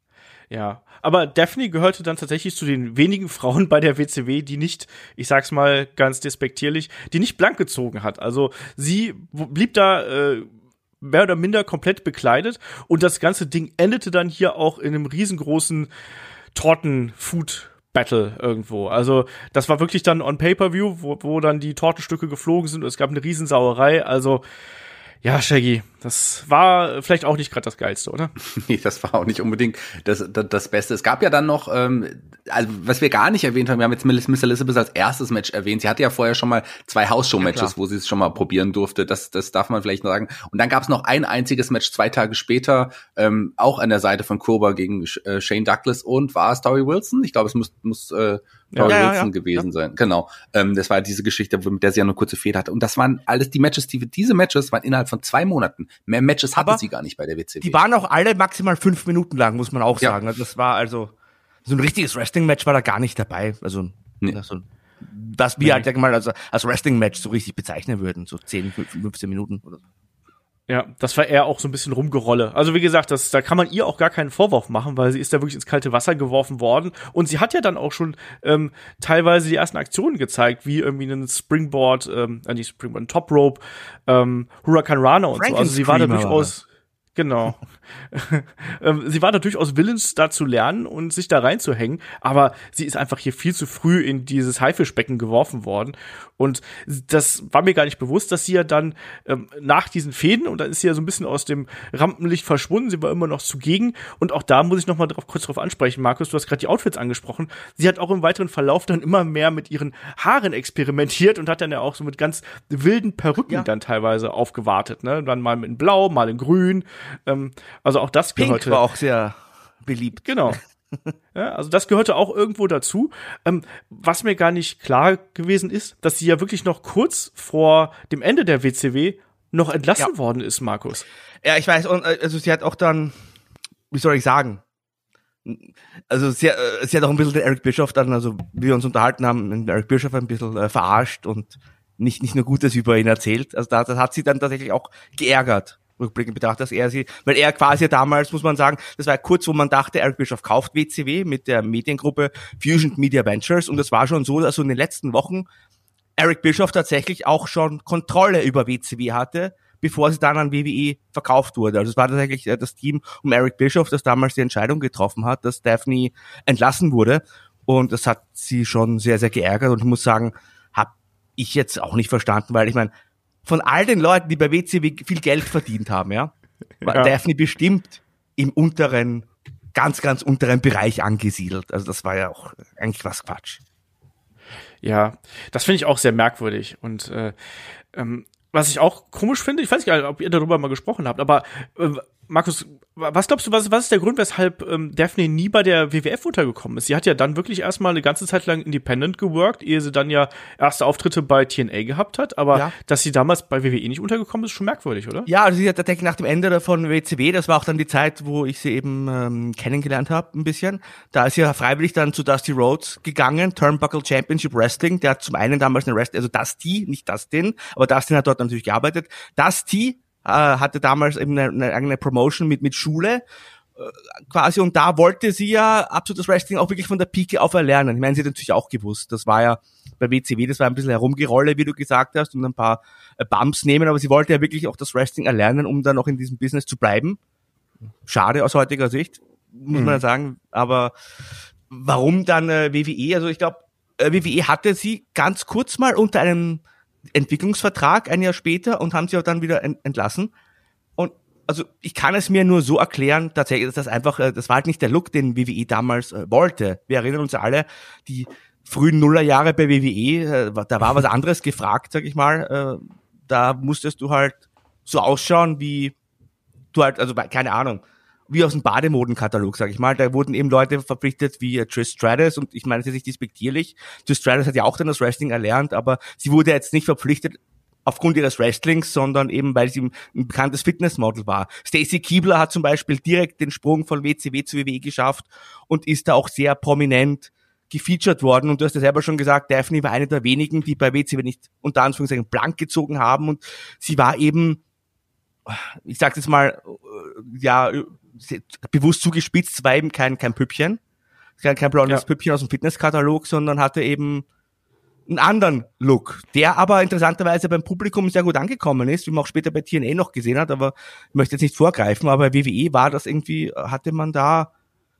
Ja, aber Daphne gehörte dann tatsächlich zu den wenigen Frauen bei der W C W, die nicht, ich sag's mal ganz despektierlich, die nicht blank gezogen hat. Also sie blieb da äh, mehr oder minder komplett bekleidet und das ganze Ding endete dann hier auch in einem riesengroßen Torten-Food- Battle irgendwo. Also das war wirklich dann on Pay-Per-View, wo, wo dann die Tortenstücke geflogen sind und es gab eine Riesensauerei. Also ja, Shaggy, das war vielleicht auch nicht gerade das Geilste, oder? Nee, das war auch nicht unbedingt das, das, das Beste. Es gab ja dann noch, ähm, also was wir gar nicht erwähnt haben, wir haben jetzt Miss Elizabeth als erstes Match erwähnt. Sie hatte ja vorher schon mal zwei House-Show-Matches, ja, wo sie es schon mal probieren durfte. Das, das darf man vielleicht noch sagen. Und dann gab es noch ein einziges Match zwei Tage später, ähm, auch an der Seite von Cobra gegen äh, Shane Douglas und war es Tori Wilson? Ich glaube, es muss, muss äh, Tori ja, Wilson ja, ja. gewesen ja. sein. Genau. Ähm, das war diese Geschichte, mit der sie ja eine kurze Fehde hatte. Und das waren alles die Matches, die diese Matches waren innerhalb von zwei Monaten. Mehr Matches hatte Aber sie gar nicht bei der W C W. Die waren auch alle maximal fünf Minuten lang, muss man auch Ja. sagen. Also das war also, so ein richtiges Wrestling-Match war da gar nicht dabei. Also, Nee. also was wir Nee. halt, sag ich mal, also als Wrestling-Match so richtig bezeichnen würden. So zehn, fünfzehn Minuten oder so. Ja, das war eher auch so ein bisschen Rumgerolle. Also wie gesagt, das, da kann man ihr auch gar keinen Vorwurf machen, weil sie ist da wirklich ins kalte Wasser geworfen worden. Und sie hat ja dann auch schon ähm, teilweise die ersten Aktionen gezeigt, wie irgendwie einen Springboard, ähm, äh, nicht Springboard, ein Top Rope, ähm, Hurricane Rana und so. Also sie war da durchaus, genau. ähm, sie war da durchaus willens, da zu lernen und sich da reinzuhängen. Aber sie ist einfach hier viel zu früh in dieses Haifischbecken geworfen worden. Und das war mir gar nicht bewusst, dass sie ja dann ähm, nach diesen Fäden, und dann ist sie ja so ein bisschen aus dem Rampenlicht verschwunden, sie war immer noch zugegen. Und auch da muss ich noch mal drauf, kurz drauf ansprechen, Markus, du hast gerade die Outfits angesprochen. Sie hat auch im weiteren Verlauf dann immer mehr mit ihren Haaren experimentiert und hat dann ja auch so mit ganz wilden Perücken Ja. dann teilweise aufgewartet. Ne? Dann mal in Blau, mal in Grün. Ähm, also auch das Pink gehörte. war auch sehr beliebt. Genau. Ja, also das gehörte auch irgendwo dazu. Ähm, was mir gar nicht klar gewesen ist, dass sie ja wirklich noch kurz vor dem Ende der W C W noch entlassen Ja. worden ist, Markus. Ja, ich weiß, und, äh, also sie hat auch dann, wie soll ich sagen, also sie, äh, sie hat auch ein bisschen den Eric Bischoff dann, also wie wir uns unterhalten haben, den Eric Bischoff ein bisschen äh, verarscht und nicht nicht nur Gutes über ihn erzählt. Also da, das hat sie dann tatsächlich auch geärgert, rückblickend betrachtet, dass er sie, weil er quasi damals, muss man sagen, das war kurz, wo man dachte, Eric Bischoff kauft W C W mit der Mediengruppe Fusion Media Ventures, und das war schon so, dass so in den letzten Wochen Eric Bischoff tatsächlich auch schon Kontrolle über W C W hatte, bevor sie dann an W W E verkauft wurde. Also es war tatsächlich äh, das Team um Eric Bischoff, das damals die Entscheidung getroffen hat, dass Daphne entlassen wurde, und das hat sie schon sehr, sehr geärgert, und ich muss sagen, habe ich jetzt auch nicht verstanden, weil ich meine, von all den Leuten, die bei W C W viel Geld verdient haben, ja, war Ja. Daphne bestimmt im unteren, ganz, ganz unteren Bereich angesiedelt. Also das war ja auch eigentlich was Quatsch. Ja, das finde ich auch sehr merkwürdig. Und äh, ähm, was ich auch komisch finde, ich weiß nicht, ob ihr darüber mal gesprochen habt, aber äh, Markus, was glaubst du, was, was ist der Grund, weshalb ähm, Daphne nie bei der W W F untergekommen ist? Sie hat ja dann wirklich erstmal eine ganze Zeit lang independent geworkt, ehe sie dann ja erste Auftritte bei T N A gehabt hat, aber Ja. dass sie damals bei W W E nicht untergekommen ist, ist schon merkwürdig, oder? Ja, also sie hat tatsächlich nach dem Ende von W C W, das war auch dann die Zeit, wo ich sie eben ähm, kennengelernt habe, ein bisschen. Da ist sie ja freiwillig dann zu Dusty Rhodes gegangen, Turnbuckle Championship Wrestling. Der hat zum einen damals eine Wrestling, also Dusty, nicht Dustin, aber Dustin hat dort natürlich gearbeitet. Dusty äh, hatte damals eben eine, eine eigene Promotion mit mit Schule äh, quasi, und da wollte sie ja absolutes Wrestling auch wirklich von der Pike auf erlernen. Ich meine, sie hat natürlich auch gewusst, das war ja bei W C W, das war ein bisschen Herumgerolle, wie du gesagt hast, und ein paar äh, Bumps nehmen, aber sie wollte ja wirklich auch das Wrestling erlernen, um dann auch in diesem Business zu bleiben. Schade aus heutiger Sicht, muss Mhm. man ja sagen, aber warum dann äh, W W E? Also ich glaube, äh, W W E hatte sie ganz kurz mal unter einem Entwicklungsvertrag ein Jahr später und haben sie auch dann wieder ent- entlassen. Und also ich kann es mir nur so erklären, tatsächlich, dass das einfach, äh, das war halt nicht der Look, den W W E damals äh, wollte. Wir erinnern uns alle, die frühen Nullerjahre bei W W E, äh, da war was anderes gefragt, sag ich mal. Äh, da musstest du halt so ausschauen, wie du halt, also keine Ahnung, wie aus dem Bademodenkatalog, sag ich mal. Da wurden eben Leute verpflichtet wie äh, Trish Stratus, und ich meine, das ist nicht despektierlich. Trish Stratus hat ja auch dann das Wrestling erlernt, aber sie wurde jetzt nicht verpflichtet aufgrund ihres Wrestlings, sondern eben, weil sie ein bekanntes Fitnessmodel war. Stacy Keibler hat zum Beispiel direkt den Sprung von W C W zu W W E geschafft und ist da auch sehr prominent gefeatured worden. Und du hast ja selber schon gesagt, Daphne war eine der wenigen, die bei W C W nicht unter Anführungszeichen blank gezogen haben, und sie war eben, ich sag's jetzt mal, ja, bewusst zugespitzt, war eben kein, kein Püppchen, kein, kein blondes Ja. Püppchen aus dem Fitnesskatalog, sondern hatte eben einen anderen Look, der aber interessanterweise beim Publikum sehr gut angekommen ist, wie man auch später bei T N A noch gesehen hat, aber ich möchte jetzt nicht vorgreifen, aber bei W W E war das irgendwie, hatte man da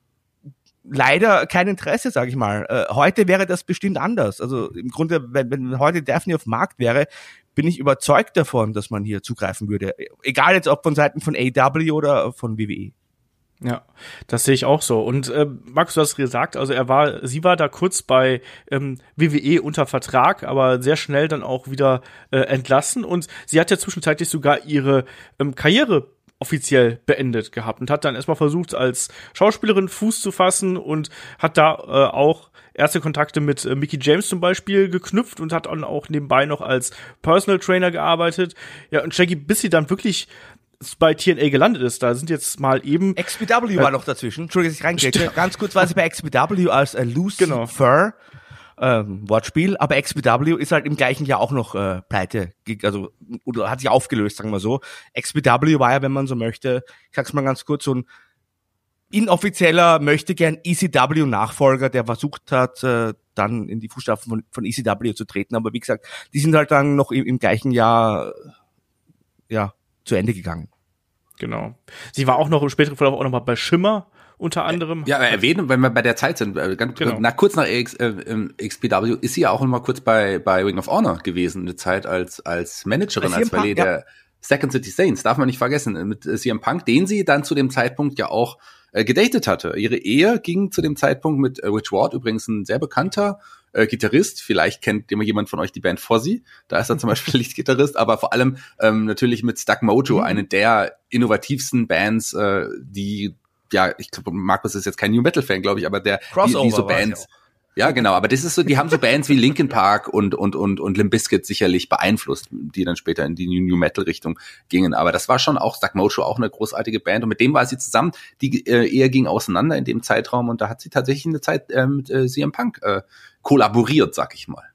leider kein Interesse, sage ich mal. Äh, heute wäre das bestimmt anders. Also im Grunde, wenn, wenn heute Daphne auf dem Markt wäre, bin ich überzeugt davon, dass man hier zugreifen würde. Egal jetzt ob von Seiten von A E W oder von W W E. Ja, das sehe ich auch so. Und äh, Markus, du hast gesagt, also er war, sie war da kurz bei ähm, W W E unter Vertrag, aber sehr schnell dann auch wieder äh, entlassen. Und sie hat ja zwischenzeitlich sogar ihre ähm, Karriere offiziell beendet gehabt und hat dann erstmal versucht, als Schauspielerin Fuß zu fassen und hat da äh, auch erste Kontakte mit äh, Mickie James zum Beispiel geknüpft und hat dann auch nebenbei noch als Personal Trainer gearbeitet. Ja, und Shaggy, bis sie dann wirklich bei T N A gelandet ist, da sind jetzt mal eben X P W war noch dazwischen. Entschuldigung, dass ich reingrätsche. Ganz kurz war sie bei X P W als äh, Lucifer. Genau. Ähm, Wortspiel, aber X P W ist halt im gleichen Jahr auch noch äh, pleite, also oder hat sich aufgelöst, sagen wir so. X P W war ja, wenn man so möchte, ich sag's mal ganz kurz, so ein inoffizieller, möchte gern E C W-Nachfolger, der versucht hat, äh, dann in die Fußstapfen von, von E C W zu treten, aber wie gesagt, die sind halt dann noch im, im gleichen Jahr ja zu Ende gegangen. Genau. Sie war auch noch im späteren Verlauf auch noch mal bei Shimmer unter anderem. Ja, erwähnen, wenn wir bei der Zeit sind, ganz, Genau. na, kurz nach X, äh, X P W ist sie ja auch noch mal kurz bei, bei Ring of Honor gewesen, eine Zeit als, als Managerin, Bei als C M Punk, Valet ja. der Second City Saints, darf man nicht vergessen, mit C M Punk, den sie dann zu dem Zeitpunkt ja auch äh, gedatet hatte. Ihre Ehe ging zu dem Zeitpunkt mit äh, Rich Ward, übrigens ein sehr bekannter äh, Gitarrist, vielleicht kennt immer jemand von euch die Band Fozzy, da ist er zum Beispiel Lichtgitarrist, aber vor allem ähm, natürlich mit Stuck Mojo, Mhm. eine der innovativsten Bands, äh, die, ja, ich glaube, Markus ist jetzt kein New Metal Fan, glaube ich, aber der, die, Crossover die so war es Bands, ja ja, genau, aber das ist so, die haben so Bands wie Linkin Park und und und und Limp Bizkit sicherlich beeinflusst, die dann später in die New Metal Richtung gingen, aber das war schon auch Stuck Mojo, auch eine großartige Band, und mit dem war sie zusammen. Die äh, Ehe ging auseinander in dem Zeitraum, und da hat sie tatsächlich eine Zeit äh, mit äh, C M Punk äh, kollaboriert, sag ich mal.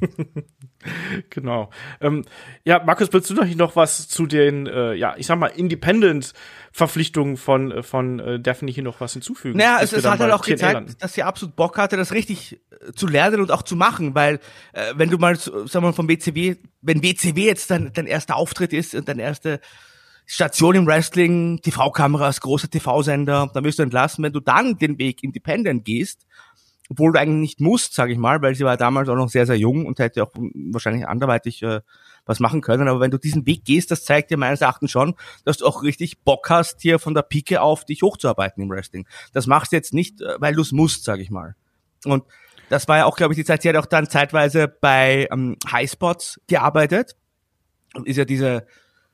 Genau. Ähm, ja, Markus, willst du noch noch was zu den, äh, ja, ich sag mal, Independent-Verpflichtungen von, von äh, Daphne hier noch was hinzufügen? Naja, Bis es, wir es dann hat halt bei auch T N A landen? gezeigt, dass sie absolut Bock hatte, das richtig äh, zu lernen und auch zu machen, weil äh, wenn du mal, so- sagen wir mal, vom W C W, wenn W C W jetzt dein, dein erster Auftritt ist und deine erste Station im Wrestling, T V-Kameras, großer T V-Sender, dann wirst du entlassen. Wenn du dann den Weg Independent gehst, obwohl du eigentlich nicht musst, sage ich mal, weil sie war damals auch noch sehr, sehr jung und hätte auch wahrscheinlich anderweitig äh, was machen können. Aber wenn du diesen Weg gehst, das zeigt dir meines Erachtens schon, dass du auch richtig Bock hast, hier von der Pike auf dich hochzuarbeiten im Wrestling. Das machst du jetzt nicht, weil du es musst, sage ich mal. Und das war ja auch, glaube ich, die Zeit, sie hat auch dann zeitweise bei ähm, Highspots gearbeitet. Und ist ja diese,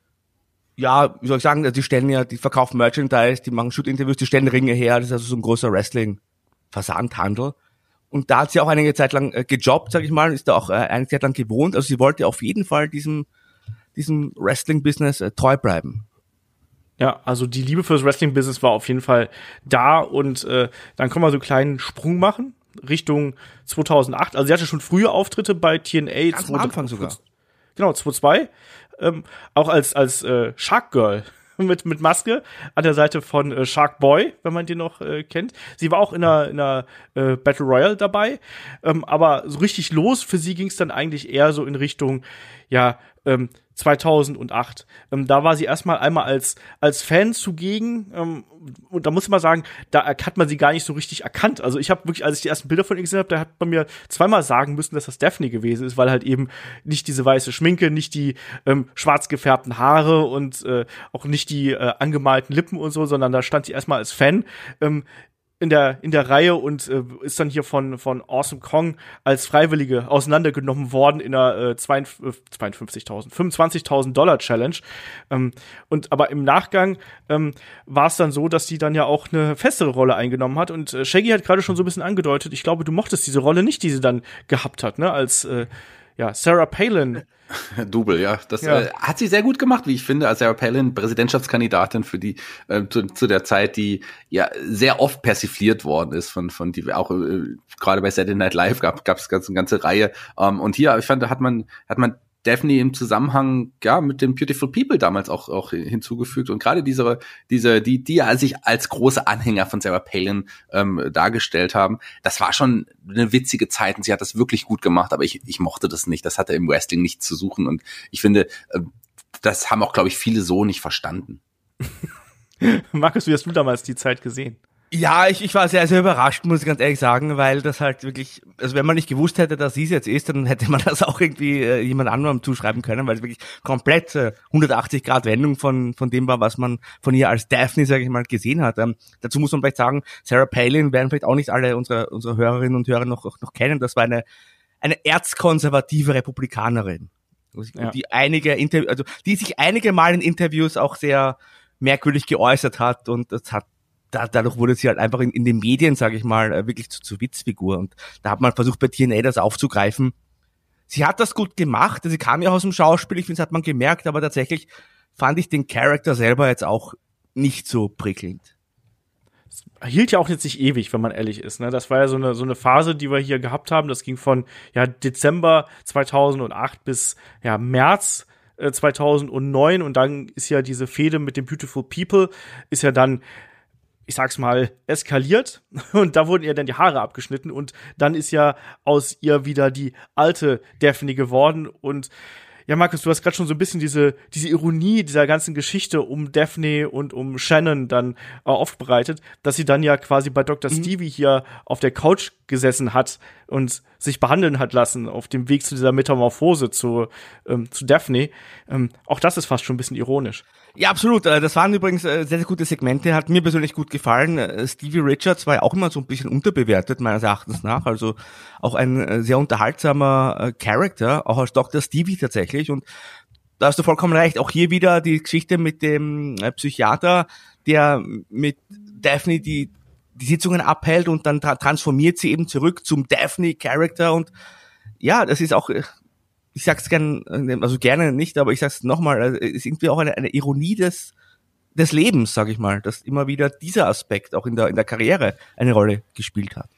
ja, wie soll ich sagen, die stellen ja, die verkaufen Merchandise, die machen Shoot-Interviews, die stellen Ringe her, das ist also so ein großer Wrestling-Versandhandel. Und da hat sie auch einige Zeit lang äh, gejobbt, sag ich mal, ist da auch äh, einige Zeit lang gewohnt. Also sie wollte auf jeden Fall diesem, diesem Wrestling-Business äh, treu bleiben. Ja, also die Liebe fürs Wrestling-Business war auf jeden Fall da und äh, dann können wir so einen kleinen Sprung machen Richtung zweitausendacht. Also sie hatte schon frühe Auftritte bei T N A. Ganz am Anfang sogar. Genau, zweitausendzwei. Ähm, auch als als äh, Shark Girl mit mit Maske an der Seite von äh, Shark Boy, wenn man den noch äh, kennt. Sie war auch in einer in einer äh, Battle Royale dabei, ähm, aber so richtig los für sie ging es dann eigentlich eher so in Richtung ja ähm, zweitausendacht. Ähm, da war sie erstmal einmal als als Fan zugegen ähm, und da muss man sagen, da hat man sie gar nicht so richtig erkannt. Also ich habe wirklich, als ich die ersten Bilder von ihr gesehen habe, da hat man mir zweimal sagen müssen, dass das Daphne gewesen ist, weil halt eben nicht diese weiße Schminke, nicht die ähm, schwarz gefärbten Haare und äh, auch nicht die äh, angemalten Lippen und so, sondern da stand sie erstmal als Fan ähm, in der in der Reihe und äh, ist dann hier von von Awesome Kong als Freiwillige auseinandergenommen worden in einer äh, zweiundfünfzigtausend, fünfundzwanzigtausend Dollar Challenge. Ähm, und aber im Nachgang ähm, war es dann so, dass sie dann ja auch eine festere Rolle eingenommen hat und äh, Shaggy hat gerade schon so ein bisschen angedeutet, ich glaube, du mochtest diese Rolle nicht, die sie dann gehabt hat, ne, als äh, ja Sarah Palin. Double, ja. Das ja. Äh, hat sie sehr gut gemacht, wie ich finde, als Sarah Palin, Präsidentschaftskandidatin für die äh, zu, zu der Zeit, die ja sehr oft persifliert worden ist von von die auch äh, gerade bei Saturday Night Live gab gab's ganz eine ganze Reihe. Ähm, und hier, ich fand, da hat man hat man Daphne im Zusammenhang ja mit den Beautiful People damals auch auch hinzugefügt und gerade diese diese die die ja sich als große Anhänger von Sarah Palin ähm, dargestellt haben, das war schon eine witzige Zeit und sie hat das wirklich gut gemacht, aber ich ich mochte das nicht, das hatte im Wrestling nichts zu suchen und ich finde, äh, das haben auch, glaube ich, viele so nicht verstanden. Markus, wie hast du damals die Zeit gesehen? Ja, ich, ich war sehr, sehr überrascht, muss ich ganz ehrlich sagen, weil das halt wirklich, also wenn man nicht gewusst hätte, dass sie es jetzt ist, dann hätte man das auch irgendwie äh, jemand anderem zuschreiben können, weil es wirklich komplett äh, hundertachtzig Grad Wendung von von dem war, was man von ihr als Daphne, sage ich mal, gesehen hat. Ähm, dazu muss man vielleicht sagen, Sarah Palin werden vielleicht auch nicht alle unsere unsere Hörerinnen und Hörer noch noch kennen. Das war eine eine erzkonservative Republikanerin, ja. die einige Interview, also die sich einige Mal in Interviews auch sehr merkwürdig geäußert hat und das hat Da, dadurch wurde sie halt einfach in, in den Medien, sage ich mal, wirklich zu, zu Witzfigur. Und da hat man versucht, bei T N A das aufzugreifen. Sie hat das gut gemacht. Sie kam ja aus dem Schauspiel, ich finde, das hat man gemerkt. Aber tatsächlich fand ich den Charakter selber jetzt auch nicht so prickelnd. Das hielt ja auch jetzt nicht ewig, wenn man ehrlich ist. Ne? Das war ja so eine so eine Phase, die wir hier gehabt haben. Das ging von ja Dezember zweitausendacht bis ja März zweitausendneun. Und dann ist ja diese Fehde mit den Beautiful People, ist ja dann ich sag's mal, eskaliert und da wurden ihr dann die Haare abgeschnitten und dann ist ja aus ihr wieder die alte Daphne geworden und ja, Markus, du hast gerade schon so ein bisschen diese diese Ironie dieser ganzen Geschichte um Daphne und um Shannon dann äh, aufbereitet, dass sie dann ja quasi bei Doktor Mhm. Stevie hier auf der Couch gesessen hat und sich behandeln hat lassen auf dem Weg zu dieser Metamorphose zu ähm, zu Daphne. Ähm, auch das ist fast schon ein bisschen ironisch. Ja, absolut. Das waren übrigens sehr, sehr gute Segmente. Hat mir persönlich gut gefallen. Stevie Richards war ja auch immer so ein bisschen unterbewertet, meines Erachtens nach. Also auch ein sehr unterhaltsamer Charakter, auch als Doktor Stevie tatsächlich. Und da hast du vollkommen recht. Auch hier wieder die Geschichte mit dem Psychiater, der mit Daphne die, die Sitzungen abhält und dann tra- transformiert sie eben zurück zum Daphne-Charakter. Und ja, das ist auch... Ich sag's gern, also gerne nicht, aber ich sag's nochmal, es ist irgendwie auch eine, eine Ironie des, des Lebens, sag ich mal, dass immer wieder dieser Aspekt auch in der, in der Karriere eine Rolle gespielt hat.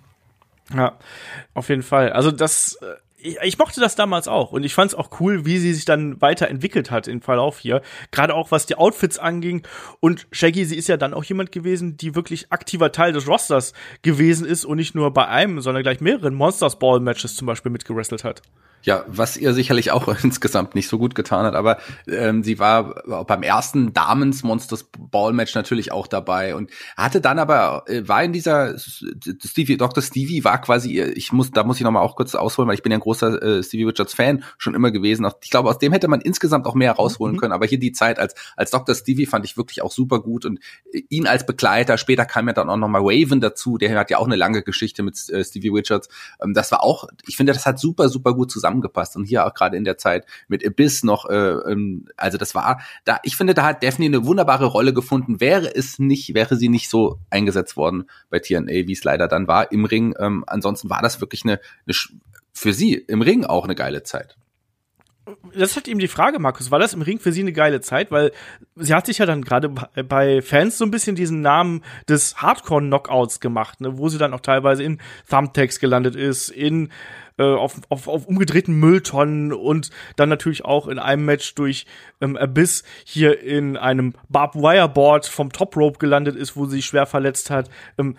Ja, auf jeden Fall. Also das, ich, ich mochte das damals auch und ich fand's auch cool, wie sie sich dann weiterentwickelt hat im Verlauf hier. Gerade auch was die Outfits anging und Shaggy, sie ist ja dann auch jemand gewesen, die wirklich aktiver Teil des Rosters gewesen ist und nicht nur bei einem, sondern gleich mehreren Monsters Ball Matches zum Beispiel mitgewrestelt hat. Ja, was ihr sicherlich auch insgesamt nicht so gut getan hat, aber ähm, sie war beim ersten Damens Monsters Ball Match natürlich auch dabei und hatte dann aber äh, war in dieser Stevie Doktor Stevie war quasi, ich muss da muss ich noch mal auch kurz ausholen, weil ich bin ja ein großer äh, Stevie Richards Fan schon immer gewesen. Auch, ich glaube, aus dem hätte man insgesamt auch mehr rausholen mhm. können, aber hier die Zeit als als Doktor Stevie fand ich wirklich auch super gut und äh, ihn als Begleiter, später kam ja dann auch noch mal Raven dazu, der hat ja auch eine lange Geschichte mit äh, Stevie Richards. Ähm, das war auch, ich finde, das hat super super gut zusammen gepasst und hier auch gerade in der Zeit mit Abyss noch, äh, also das war, da ich finde, da hat Daphne eine wunderbare Rolle gefunden, wäre es nicht, wäre sie nicht so eingesetzt worden bei T N A, wie es leider dann war im Ring, ähm, ansonsten war das wirklich eine, eine, für sie im Ring auch eine geile Zeit. Das ist halt eben die Frage, Markus, war das im Ring für sie eine geile Zeit? Weil sie hat sich ja dann gerade bei Fans so ein bisschen diesen Namen des Hardcore-Knockouts gemacht, ne, wo sie dann auch teilweise in Thumbtacks gelandet ist, in Auf, auf, auf umgedrehten Mülltonnen und dann natürlich auch in einem Match durch ähm, Abyss hier in einem Barbed Wire Board vom Top Rope gelandet ist, wo sie sich schwer verletzt hat. Ähm,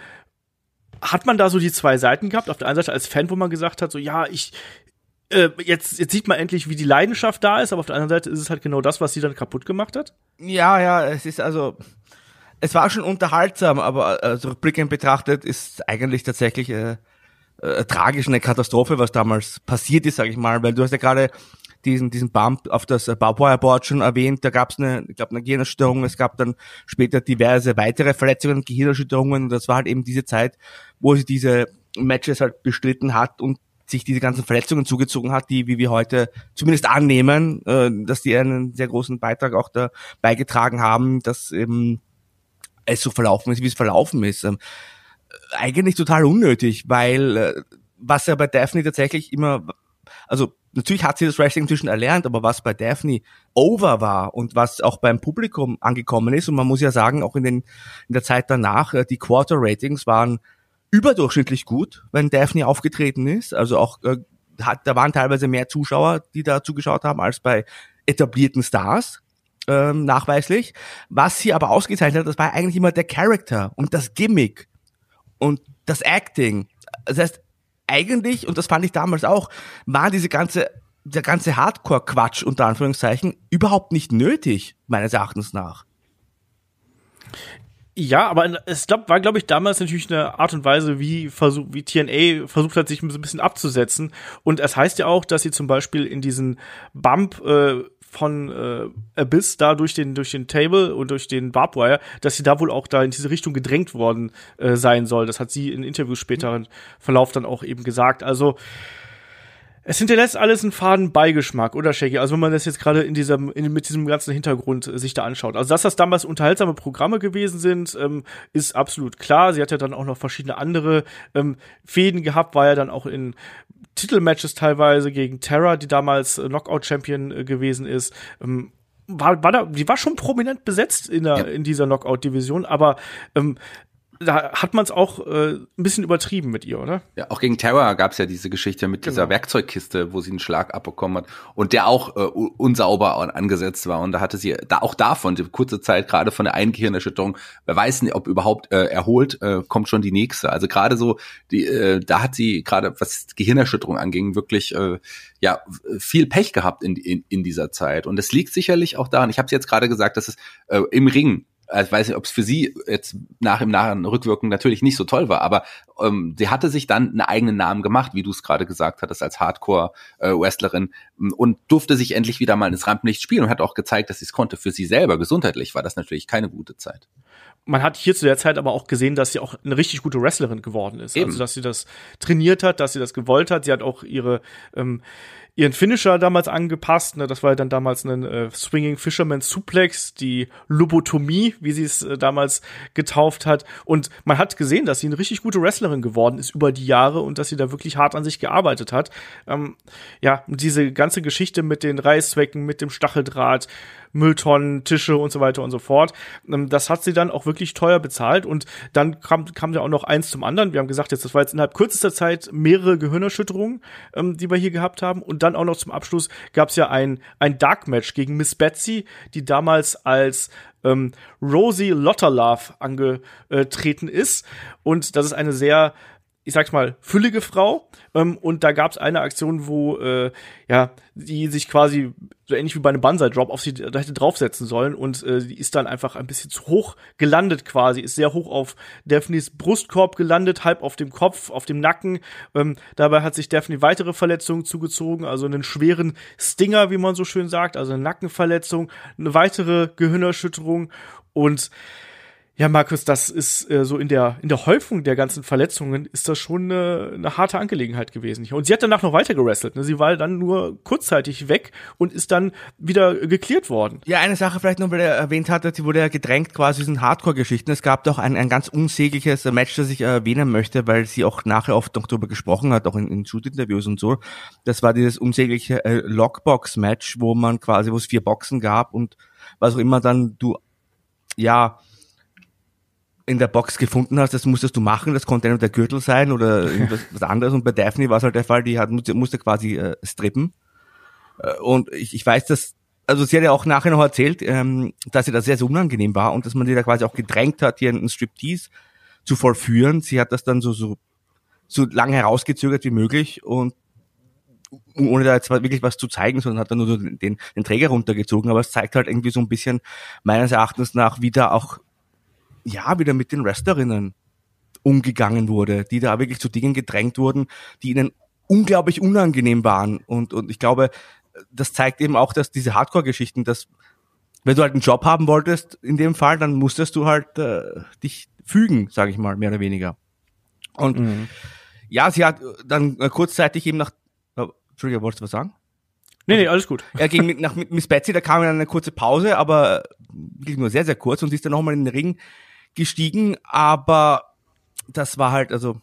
hat man da so die zwei Seiten gehabt? Auf der einen Seite als Fan, wo man gesagt hat, so ja, ich äh, jetzt, jetzt sieht man endlich, wie die Leidenschaft da ist, aber auf der anderen Seite ist es halt genau das, was sie dann kaputt gemacht hat? Ja, ja, es ist also, es war schon unterhaltsam, aber also rückblickend betrachtet ist eigentlich tatsächlich äh, Äh, tragisch, eine Katastrophe, was damals passiert ist, sage ich mal, weil du hast ja gerade diesen diesen Bump auf das Barbed Wire Board schon erwähnt, da gab es eine, ich glaube, eine Gehirnerschütterung, es gab dann später diverse weitere Verletzungen, Gehirnerschütterungen und das war halt eben diese Zeit, wo sie diese Matches halt bestritten hat und sich diese ganzen Verletzungen zugezogen hat, die, wie wir heute zumindest annehmen, äh, dass die einen sehr großen Beitrag auch da beigetragen haben, dass eben es so verlaufen ist, wie es verlaufen ist. Ähm, eigentlich total unnötig, weil äh, was ja bei Daphne tatsächlich immer, also natürlich hat sie das Wrestling inzwischen erlernt, aber was bei Daphne over war und was auch beim Publikum angekommen ist, und man muss ja sagen, auch in den in der Zeit danach, äh, die Quarter-Ratings waren überdurchschnittlich gut, wenn Daphne aufgetreten ist, also auch äh, hat, da waren teilweise mehr Zuschauer, die da zugeschaut haben, als bei etablierten Stars. Ähm, nachweislich. Was sie aber ausgezeichnet hat, das war eigentlich immer der Charakter und das Gimmick und das Acting. Das heißt, eigentlich, und das fand ich damals auch, war diese ganze, der ganze Hardcore-Quatsch, unter Anführungszeichen, überhaupt nicht nötig, meines Erachtens nach. Ja, aber es glaub, war, glaube ich, damals natürlich eine Art und Weise, wie, versuch, wie T N A versucht hat, sich so ein bisschen abzusetzen. Und es heißt ja auch, dass sie zum Beispiel in diesen Bump äh, von äh, Abyss da durch den durch den Table und durch den Barbed Wire, dass sie da wohl auch da in diese Richtung gedrängt worden äh, sein soll. Das hat sie in Interviews späteren Verlauf dann auch eben gesagt. Also es hinterlässt alles einen faden Beigeschmack, oder Shaggy? Also wenn man das jetzt gerade in diesem in, mit diesem ganzen Hintergrund äh, sich da anschaut. Also dass das damals unterhaltsame Programme gewesen sind, ähm, ist absolut klar. Sie hat ja dann auch noch verschiedene andere ähm, Fäden gehabt, war ja dann auch in Titelmatches teilweise gegen Terra, die damals äh, Knockout-Champion äh, gewesen ist. Ähm, war, war da, die war schon prominent besetzt in, der, ja. in dieser Knockout-Division, aber ähm, da hat man es auch äh, ein bisschen übertrieben mit ihr, oder? Ja, auch gegen Terra gab es ja diese Geschichte mit genau. dieser Werkzeugkiste, wo sie einen Schlag abbekommen hat und der auch äh, unsauber angesetzt war. Und da hatte sie da auch davon, die kurze Zeit, gerade von der einen Gehirnerschütterung, wer weiß nicht, ob überhaupt äh, erholt, äh, kommt schon die nächste. Also gerade so, die, äh, da hat sie gerade, was Gehirnerschütterung anging, wirklich äh, ja viel Pech gehabt in, in, in dieser Zeit. Und es liegt sicherlich auch daran, ich habe es jetzt gerade gesagt, dass es äh, im Ring, ich weiß nicht, ob es für sie jetzt nach im Nahen Rückwirken natürlich nicht so toll war, aber ähm, sie hatte sich dann einen eigenen Namen gemacht, wie du es gerade gesagt hattest, als Hardcore-Wrestlerin äh, und durfte sich endlich wieder mal ins Rampenlicht spielen und hat auch gezeigt, dass sie es konnte. Für sie selber, gesundheitlich, war das natürlich keine gute Zeit. Man hat hier zu der Zeit aber auch gesehen, dass sie auch eine richtig gute Wrestlerin geworden ist. Eben. Also, dass sie das trainiert hat, dass sie das gewollt hat. Sie hat auch ihre ähm, ihren Finisher damals angepasst. Ne? Das war ja dann damals ein äh, Swinging Fisherman Suplex, die Lobotomie, wie sie es äh, damals getauft hat. Und man hat gesehen, dass sie eine richtig gute Wrestlerin geworden ist über die Jahre und dass sie da wirklich hart an sich gearbeitet hat. Ähm, ja, diese ganze Geschichte mit den Reißzwecken, mit dem Stacheldraht, Mülltonnen, Tische und so weiter und so fort. Das hat sie dann auch wirklich teuer bezahlt und dann kam, kam ja auch noch eins zum anderen. Wir haben gesagt, jetzt das war jetzt innerhalb kürzester Zeit mehrere Gehirnerschütterungen, ähm, die wir hier gehabt haben und dann auch noch zum Abschluss gab es ja ein ein Dark Match gegen Miss Betsy, die damals als ähm, Rosie Lotterlove angetreten ist und das ist eine sehr ich sag's mal, füllige Frau. Ähm, und da gab's eine Aktion, wo äh, ja die sich quasi so ähnlich wie bei einem Banzai-Drop auf sie da hätte draufsetzen sollen. Und äh, die ist dann einfach ein bisschen zu hoch gelandet quasi. Ist sehr hoch auf Daphnes Brustkorb gelandet, halb auf dem Kopf, auf dem Nacken. Ähm, dabei hat sich Daphne weitere Verletzungen zugezogen, also einen schweren Stinger, wie man so schön sagt, also eine Nackenverletzung, eine weitere Gehirnerschütterung. Und ja, Markus, das ist äh, so in der in der Häufung der ganzen Verletzungen ist das schon eine, eine harte Angelegenheit gewesen. Und sie hat danach noch weiter gewrestelt. Ne? Sie war dann nur kurzzeitig weg und ist dann wieder geklärt worden. Ja, eine Sache vielleicht noch, weil er erwähnt hatte, sie wurde ja gedrängt quasi in Hardcore-Geschichten. Es gab doch ein, ein ganz unsägliches Match, das ich erwähnen möchte, weil sie auch nachher oft noch darüber gesprochen hat, auch in, in Shoot-Interviews und so. Das war dieses unsägliche äh, Lockbox-Match, wo man quasi, wo es vier Boxen gab und was auch immer dann du, ja, in der Box gefunden hast, das musstest du machen, das konnte entweder der Gürtel sein oder irgendwas was anderes und bei Daphne war es halt der Fall, die hat, musste, musste quasi äh, strippen äh, und ich, ich weiß, dass, also sie hat ja auch nachher noch erzählt, ähm, dass sie das sehr, sehr unangenehm war und dass man sie da quasi auch gedrängt hat, hier einen Striptease zu vollführen. Sie hat das dann so, so, so lange herausgezögert wie möglich und ohne da jetzt wirklich was zu zeigen, sondern hat dann nur so den, den Träger runtergezogen, aber es zeigt halt irgendwie so ein bisschen meines Erachtens nach, wie da auch ja, wieder mit den Wrestlerinnen umgegangen wurde, die da wirklich zu Dingen gedrängt wurden, die ihnen unglaublich unangenehm waren. Und, und ich glaube, das zeigt eben auch, dass diese Hardcore-Geschichten, dass, wenn du halt einen Job haben wolltest, in dem Fall, dann musstest du halt äh, dich fügen, sage ich mal, mehr oder weniger. Und mhm. ja, sie hat dann äh, kurzzeitig eben nach, oh, Entschuldigung, wolltest du was sagen? Nee, nee, alles gut. Er ging mit, nach mit Miss Betsy, da kam dann eine kurze Pause, aber wirklich nur sehr, sehr kurz und sie ist dann nochmal in den Ring gestiegen, aber das war halt, also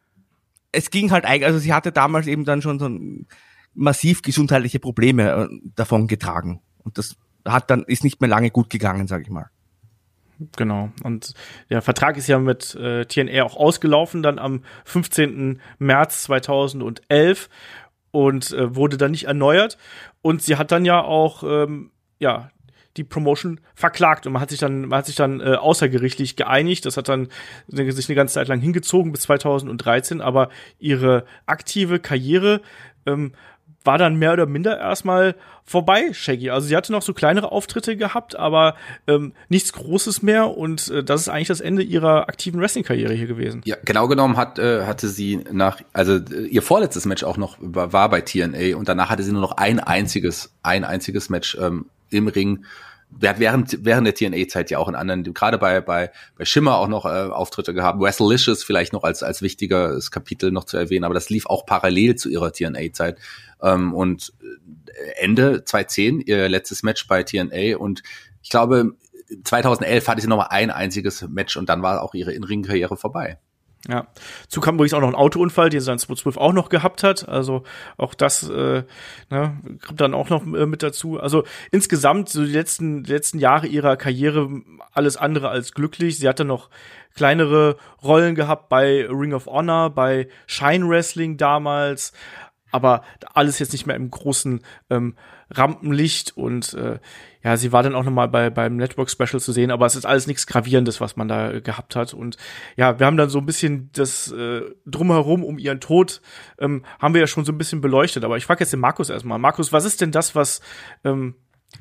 es ging halt eigentlich, also sie hatte damals eben dann schon so massiv gesundheitliche Probleme davon getragen und das hat dann, ist nicht mehr lange gut gegangen, sag ich mal. Genau, und der Vertrag ist ja mit äh, T N A auch ausgelaufen, dann am fünfzehnten März zweitausendelf und äh, wurde dann nicht erneuert und sie hat dann ja auch, ähm, ja, die Promotion verklagt und man hat sich dann man hat sich dann äh, außergerichtlich geeinigt. Das hat dann sich eine ganze Zeit lang hingezogen bis zweitausenddreizehn, aber ihre aktive Karriere ähm, war dann mehr oder minder erstmal vorbei, Shaggy. Also sie hatte noch so kleinere Auftritte gehabt, aber ähm, nichts Großes mehr und äh, das ist eigentlich das Ende ihrer aktiven Wrestling-Karriere hier gewesen. Ja, genau genommen hat äh, hatte sie nach, also äh, ihr vorletztes Match auch noch war, war bei T N A und danach hatte sie nur noch ein einziges, ein einziges Match ähm, im Ring. Während, während der T N A-Zeit ja auch in anderen, gerade bei, bei, bei Shimmer auch noch äh, Auftritte gehabt. Wrestlelicious vielleicht noch als, als wichtiges Kapitel noch zu erwähnen, aber das lief auch parallel zu ihrer T N A-Zeit. Ähm, und Ende zweitausendzehn, ihr letztes Match bei T N A und ich glaube, zweitausendelf hatte sie noch mal ein einziges Match und dann war auch ihre In-Ring-Karriere vorbei. Ja, zu kam übrigens auch noch ein Autounfall, den sie dann zweitausendzwölf auch noch gehabt hat, also auch das äh, ne, kommt dann auch noch äh, mit dazu. Also insgesamt so die letzten die letzten Jahre ihrer Karriere alles andere als glücklich. Sie hat dann noch kleinere Rollen gehabt bei Ring of Honor, bei Shine Wrestling damals, aber alles jetzt nicht mehr im großen ähm, Rampenlicht und äh, ja, sie war dann auch nochmal bei beim Network Special zu sehen, aber es ist alles nichts Gravierendes, was man da äh, gehabt hat und ja, wir haben dann so ein bisschen das äh, Drumherum um ihren Tod ähm, haben wir ja schon so ein bisschen beleuchtet, aber ich frage jetzt den Markus erstmal. Markus, was ist denn das, was ähm,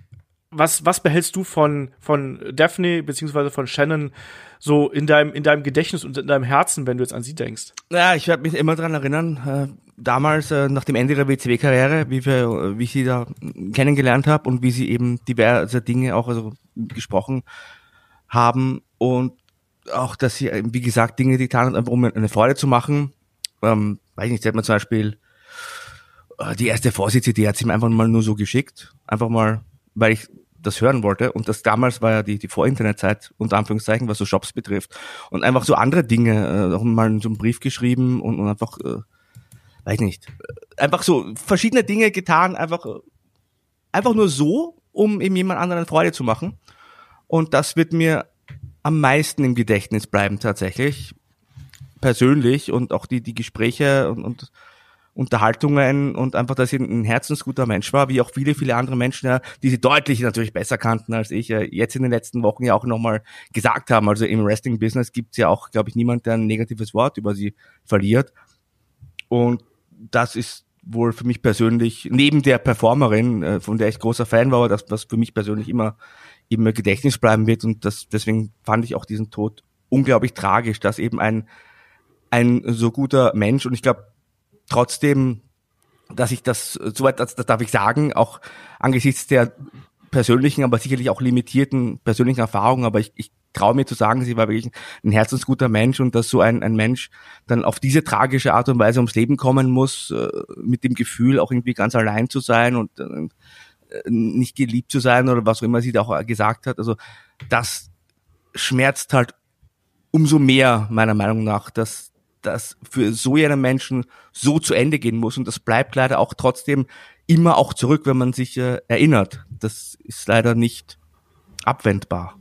was was behältst du von von Daphne beziehungsweise von Shannon so in deinem in deinem Gedächtnis und in deinem Herzen, wenn du jetzt an sie denkst? Ja, ich werde mich immer dran erinnern, äh, damals äh, nach dem Ende der W C W-Karriere, wie wir, wie ich sie da kennengelernt habe und wie sie eben diverse Dinge auch also gesprochen haben und auch, dass sie wie gesagt Dinge getan hat, um eine Freude zu machen. Ähm, weiß ich nicht, sie hat mir zum Beispiel äh, die erste Vorsitz, die hat sie mir einfach mal nur so geschickt, einfach mal, weil ich das hören wollte und das damals war ja die die Vor-Internet-Zeit unter Anführungszeichen, was so Shops betrifft und einfach so andere Dinge, äh, auch mal so einen Brief geschrieben und, und einfach, äh, weiß nicht, einfach so verschiedene Dinge getan, einfach einfach nur so, um eben jemand anderen Freude zu machen und das wird mir am meisten im Gedächtnis bleiben tatsächlich, persönlich und auch die die Gespräche und und Unterhaltungen und einfach, dass sie ein herzensguter Mensch war, wie auch viele, viele andere Menschen, ja, die sie deutlich natürlich besser kannten als ich, äh, jetzt in den letzten Wochen ja auch nochmal gesagt haben. Also im Wrestling-Business gibt's ja auch, glaube ich, niemand, der ein negatives Wort über sie verliert. Und das ist wohl für mich persönlich, neben der Performerin, äh, von der ich großer Fan war, aber das, was für mich persönlich immer, immer Gedächtnis bleiben wird. Und das, deswegen fand ich auch diesen Tod unglaublich tragisch, dass eben ein, ein so guter Mensch, und ich glaube trotzdem, dass ich das, soweit, das, das darf ich sagen, auch angesichts der persönlichen, aber sicherlich auch limitierten persönlichen Erfahrungen, aber ich, ich traue mir zu sagen, sie war wirklich ein herzensguter Mensch, und dass so ein, ein Mensch dann auf diese tragische Art und Weise ums Leben kommen muss, äh, mit dem Gefühl, auch irgendwie ganz allein zu sein und äh, nicht geliebt zu sein oder was auch immer sie da auch gesagt hat. Also das schmerzt halt umso mehr, meiner Meinung nach, dass das für so einen Menschen so zu Ende gehen muss, und das bleibt leider auch trotzdem immer auch zurück, wenn man sich äh, erinnert. Das ist leider nicht abwendbar.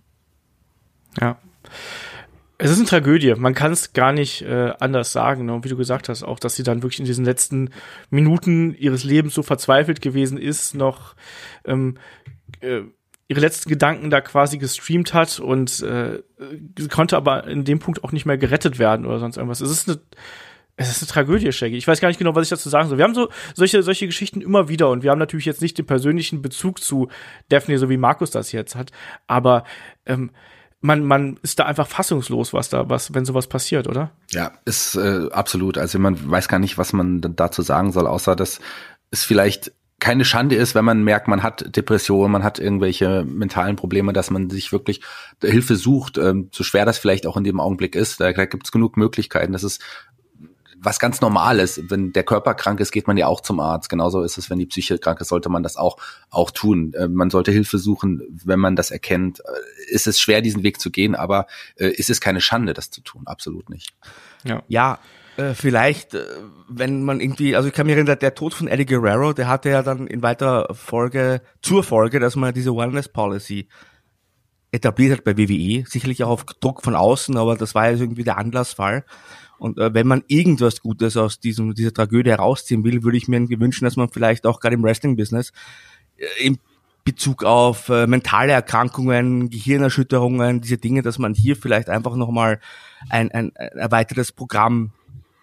Ja. Es ist eine Tragödie. Man kann es gar nicht äh, anders sagen. Ne? Und wie du gesagt hast, auch, dass sie dann wirklich in diesen letzten Minuten ihres Lebens so verzweifelt gewesen ist, noch ähm, äh, ihre letzten Gedanken da quasi gestreamt hat und äh, konnte aber in dem Punkt auch nicht mehr gerettet werden oder sonst irgendwas. Es ist eine, es ist eine Tragödie, Shaggy. Ich weiß gar nicht genau, was ich dazu sagen soll. Wir haben so solche solche Geschichten immer wieder, und wir haben natürlich jetzt nicht den persönlichen Bezug zu Daphne, so wie Markus das jetzt hat, aber ähm, man man ist da einfach fassungslos, was da was wenn sowas passiert, oder? Ja, ist äh, absolut. Also man weiß gar nicht, was man dazu sagen soll, außer dass es vielleicht keine Schande ist, wenn man merkt, man hat Depressionen, man hat irgendwelche mentalen Probleme, dass man sich wirklich Hilfe sucht, ähm, so schwer das vielleicht auch in dem Augenblick ist. Da, da gibt es genug Möglichkeiten. Das ist was ganz Normales. Wenn der Körper krank ist, geht man ja auch zum Arzt. Genauso ist es, wenn die Psyche krank ist, sollte man das auch auch tun. Äh, man sollte Hilfe suchen, wenn man das erkennt. Äh, ist es schwer, diesen Weg zu gehen, aber äh, ist es keine Schande, das zu tun. Absolut nicht. Ja. Ja. Vielleicht, wenn man irgendwie, also ich kann mich erinnern, der Tod von Eddie Guerrero, der hatte ja dann in weiterer Folge, zur Folge, dass man diese Wellness Policy etabliert hat bei W W E, sicherlich auch auf Druck von außen, aber das war ja irgendwie der Anlassfall. Und äh, wenn man irgendwas Gutes aus diesem dieser Tragödie herausziehen will, würde ich mir wünschen, dass man vielleicht auch gerade im Wrestling-Business äh, im Bezug auf äh, mentale Erkrankungen, Gehirnerschütterungen, diese Dinge, dass man hier vielleicht einfach nochmal ein, ein, ein erweitertes Programm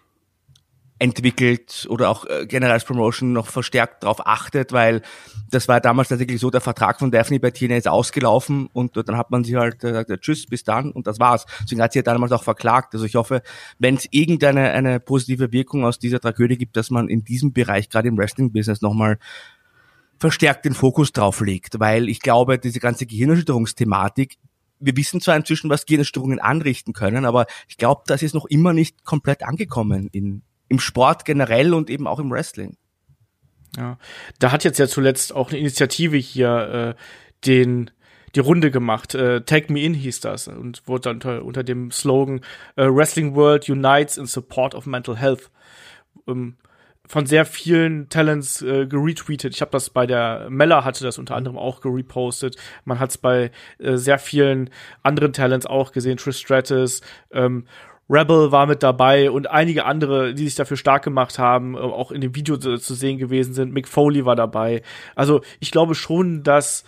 entwickelt oder auch äh, generell als Promotion noch verstärkt darauf achtet, weil das war damals tatsächlich so, der Vertrag von Daphne bei T N A ist ausgelaufen, und äh, dann hat man sie halt äh, gesagt, tschüss, bis dann, und das war's. Deswegen hat sie ja damals auch verklagt. Also ich hoffe, wenn es irgendeine eine positive Wirkung aus dieser Tragödie gibt, dass man in diesem Bereich, gerade im Wrestling-Business, nochmal verstärkt den Fokus drauf legt, weil ich glaube, diese ganze Gehirnerschütterungsthematik, wir wissen zwar inzwischen, was Gehirnerschütterungen anrichten können, aber ich glaube, das ist noch immer nicht komplett angekommen in im Sport generell und eben auch im Wrestling. Ja, da hat jetzt ja zuletzt auch eine Initiative hier äh, den die Runde gemacht. Äh, Tag Me In hieß das und wurde dann unter, unter dem Slogan äh, Wrestling World Unites in Support of Mental Health ähm, von sehr vielen Talents äh, geretweetet. Ich habe das bei der Mella hatte das unter anderem auch gerepostet. Man hat es bei äh, sehr vielen anderen Talents auch gesehen. Trish Stratus, ähm, Rebel war mit dabei und einige andere, die sich dafür stark gemacht haben, auch in dem Video zu, zu sehen gewesen sind. Mick Foley war dabei. Also ich glaube schon, dass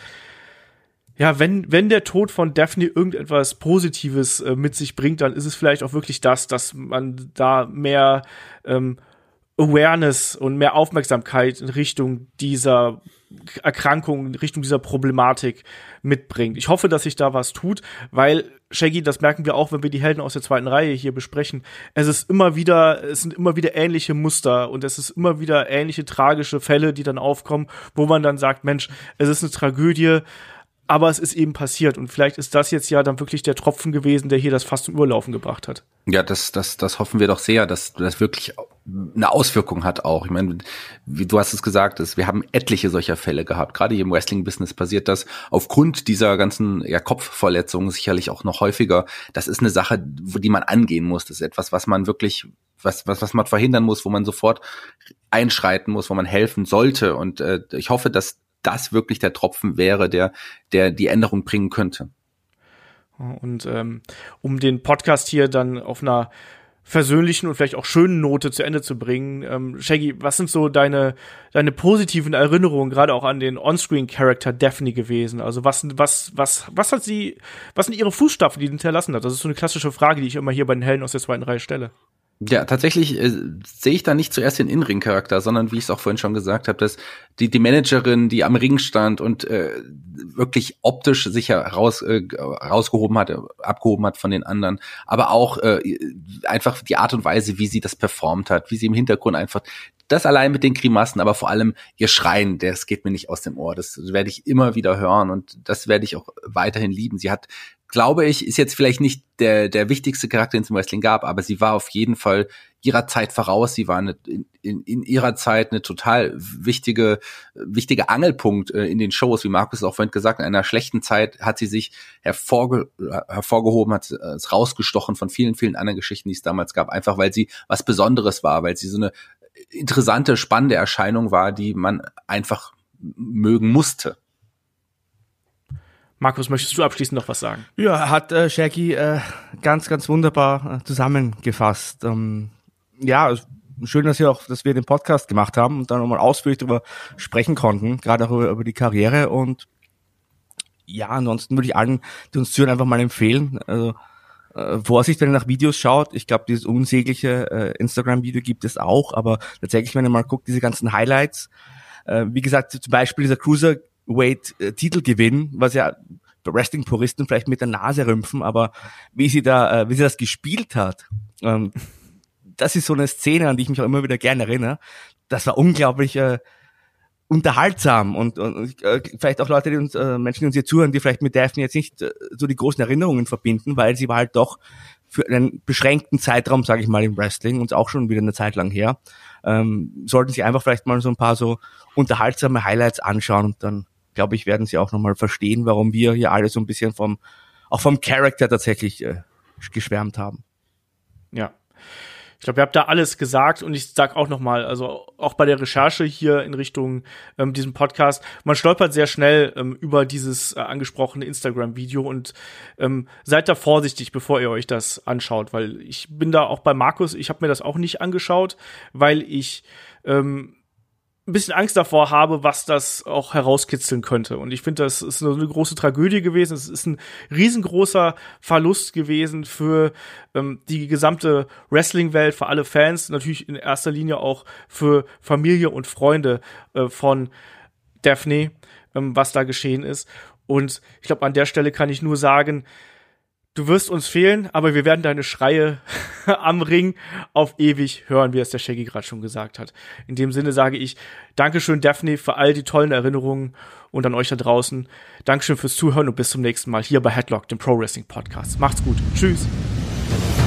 ja, wenn wenn der Tod von Daphne irgendetwas Positives äh, mit sich bringt, dann ist es vielleicht auch wirklich das, dass man da mehr ähm, Awareness und mehr Aufmerksamkeit in Richtung dieser Erkrankung, in Richtung dieser Problematik mitbringt. Ich hoffe, dass sich da was tut, weil, Shaggy, das merken wir auch, wenn wir die Helden aus der zweiten Reihe hier besprechen. Es ist immer wieder, es sind immer wieder ähnliche Muster und es ist immer wieder ähnliche tragische Fälle, die dann aufkommen, wo man dann sagt, Mensch, es ist eine Tragödie, aber es ist eben passiert. Und vielleicht ist das jetzt ja dann wirklich der Tropfen gewesen, der hier das fast zum Überlaufen gebracht hat. Ja, das, das, das hoffen wir doch sehr, dass das wirklich eine Auswirkung hat auch. Ich meine, wie du hast es gesagt, ist, wir haben etliche solcher Fälle gehabt. Gerade hier im Wrestling-Business passiert das aufgrund dieser ganzen ja, Kopfverletzungen sicherlich auch noch häufiger. Das ist eine Sache, die man angehen muss. Das ist etwas, was man wirklich, was, was, was man verhindern muss, wo man sofort einschreiten muss, wo man helfen sollte. Und äh, ich hoffe, dass das wirklich der Tropfen wäre, der, der die Änderung bringen könnte. Und ähm, um den Podcast hier dann auf einer versöhnlichen und vielleicht auch schönen Note zu Ende zu bringen. Ähm, Shaggy, was sind so deine deine positiven Erinnerungen gerade auch an den On-Screen-Charakter Daphne gewesen? Also was was was was hat sie, was sind ihre Fußstapfen, die sie hinterlassen hat? Das ist so eine klassische Frage, die ich immer hier bei den Helden aus der zweiten Reihe stelle. Ja, tatsächlich äh, sehe ich da nicht zuerst den In-Ring-Charakter, sondern wie ich es auch vorhin schon gesagt habe, dass die die Managerin, die am Ring stand und äh, wirklich optisch sich heraus äh, rausgehoben hat, abgehoben hat von den anderen, aber auch äh, einfach die Art und Weise, wie sie das performt hat, wie sie im Hintergrund einfach das allein mit den Grimassen, aber vor allem ihr Schreien, das geht mir nicht aus dem Ohr. Das werde ich immer wieder hören und das werde ich auch weiterhin lieben. Sie hat, glaube ich, ist jetzt vielleicht nicht der der wichtigste Charakter, den es im Wrestling gab, aber sie war auf jeden Fall ihrer Zeit voraus. Sie war eine, in, in, in ihrer Zeit eine total wichtige wichtige Angelpunkt äh, in den Shows, wie Markus auch vorhin gesagt hat. In einer schlechten Zeit hat sie sich hervorge hervorgehoben, hat es rausgestochen von vielen, vielen anderen Geschichten, die es damals gab, einfach weil sie was Besonderes war, weil sie so eine interessante, spannende Erscheinung war, die man einfach mögen musste. Markus, möchtest du abschließend noch was sagen? Ja, hat äh, Shaggy äh, ganz, ganz wunderbar äh, zusammengefasst. Ähm, ja, schön, dass wir auch, dass wir den Podcast gemacht haben und dann nochmal ausführlich darüber sprechen konnten, gerade auch über, über die Karriere. Und ja, ansonsten würde ich allen, die uns zuhören, einfach mal empfehlen. Also äh, Vorsicht, wenn ihr nach Videos schaut. Ich glaube, dieses unsägliche äh, Instagram-Video gibt es auch, aber tatsächlich, wenn ihr mal guckt, diese ganzen Highlights, äh, wie gesagt, zum Beispiel dieser Cruiser Weight-Titelgewinn, was ja Wrestling-Puristen vielleicht mit der Nase rümpfen, aber wie sie da, äh, wie sie das gespielt hat, ähm, das ist so eine Szene, an die ich mich auch immer wieder gerne erinnere. Das war unglaublich äh, unterhaltsam und, und äh, vielleicht auch Leute, die uns, äh, Menschen, die uns hier zuhören, die vielleicht mit Daphne jetzt nicht äh, so die großen Erinnerungen verbinden, weil sie war halt doch für einen beschränkten Zeitraum, sage ich mal, im Wrestling und auch schon wieder eine Zeit lang her, ähm, sollten sie einfach vielleicht mal so ein paar so unterhaltsame Highlights anschauen und dann glaube ich, werden sie auch nochmal verstehen, warum wir hier alle so ein bisschen vom, auch vom Charakter tatsächlich äh, geschwärmt haben. Ja. Ich glaube, ihr habt da alles gesagt und ich sag auch nochmal, also auch bei der Recherche hier in Richtung ähm, diesem Podcast, man stolpert sehr schnell ähm, über dieses äh, angesprochene Instagram-Video und ähm, seid da vorsichtig, bevor ihr euch das anschaut, weil ich bin da auch bei Markus, ich habe mir das auch nicht angeschaut, weil ich ähm, ein bisschen Angst davor habe, was das auch herauskitzeln könnte. Und ich finde, das ist eine, eine große Tragödie gewesen. Es ist ein riesengroßer Verlust gewesen für ähm, die gesamte Wrestling-Welt, für alle Fans, natürlich in erster Linie auch für Familie und Freunde äh, von Daphne, ähm, was da geschehen ist. Und ich glaube, an der Stelle kann ich nur sagen, du wirst uns fehlen, aber wir werden deine Schreie am Ring auf ewig hören, wie es der Shaggy gerade schon gesagt hat. In dem Sinne sage ich, Dankeschön, Daphne, für all die tollen Erinnerungen und an euch da draußen. Dankeschön fürs Zuhören und bis zum nächsten Mal hier bei Headlock, dem Pro Wrestling Podcast. Macht's gut. Tschüss.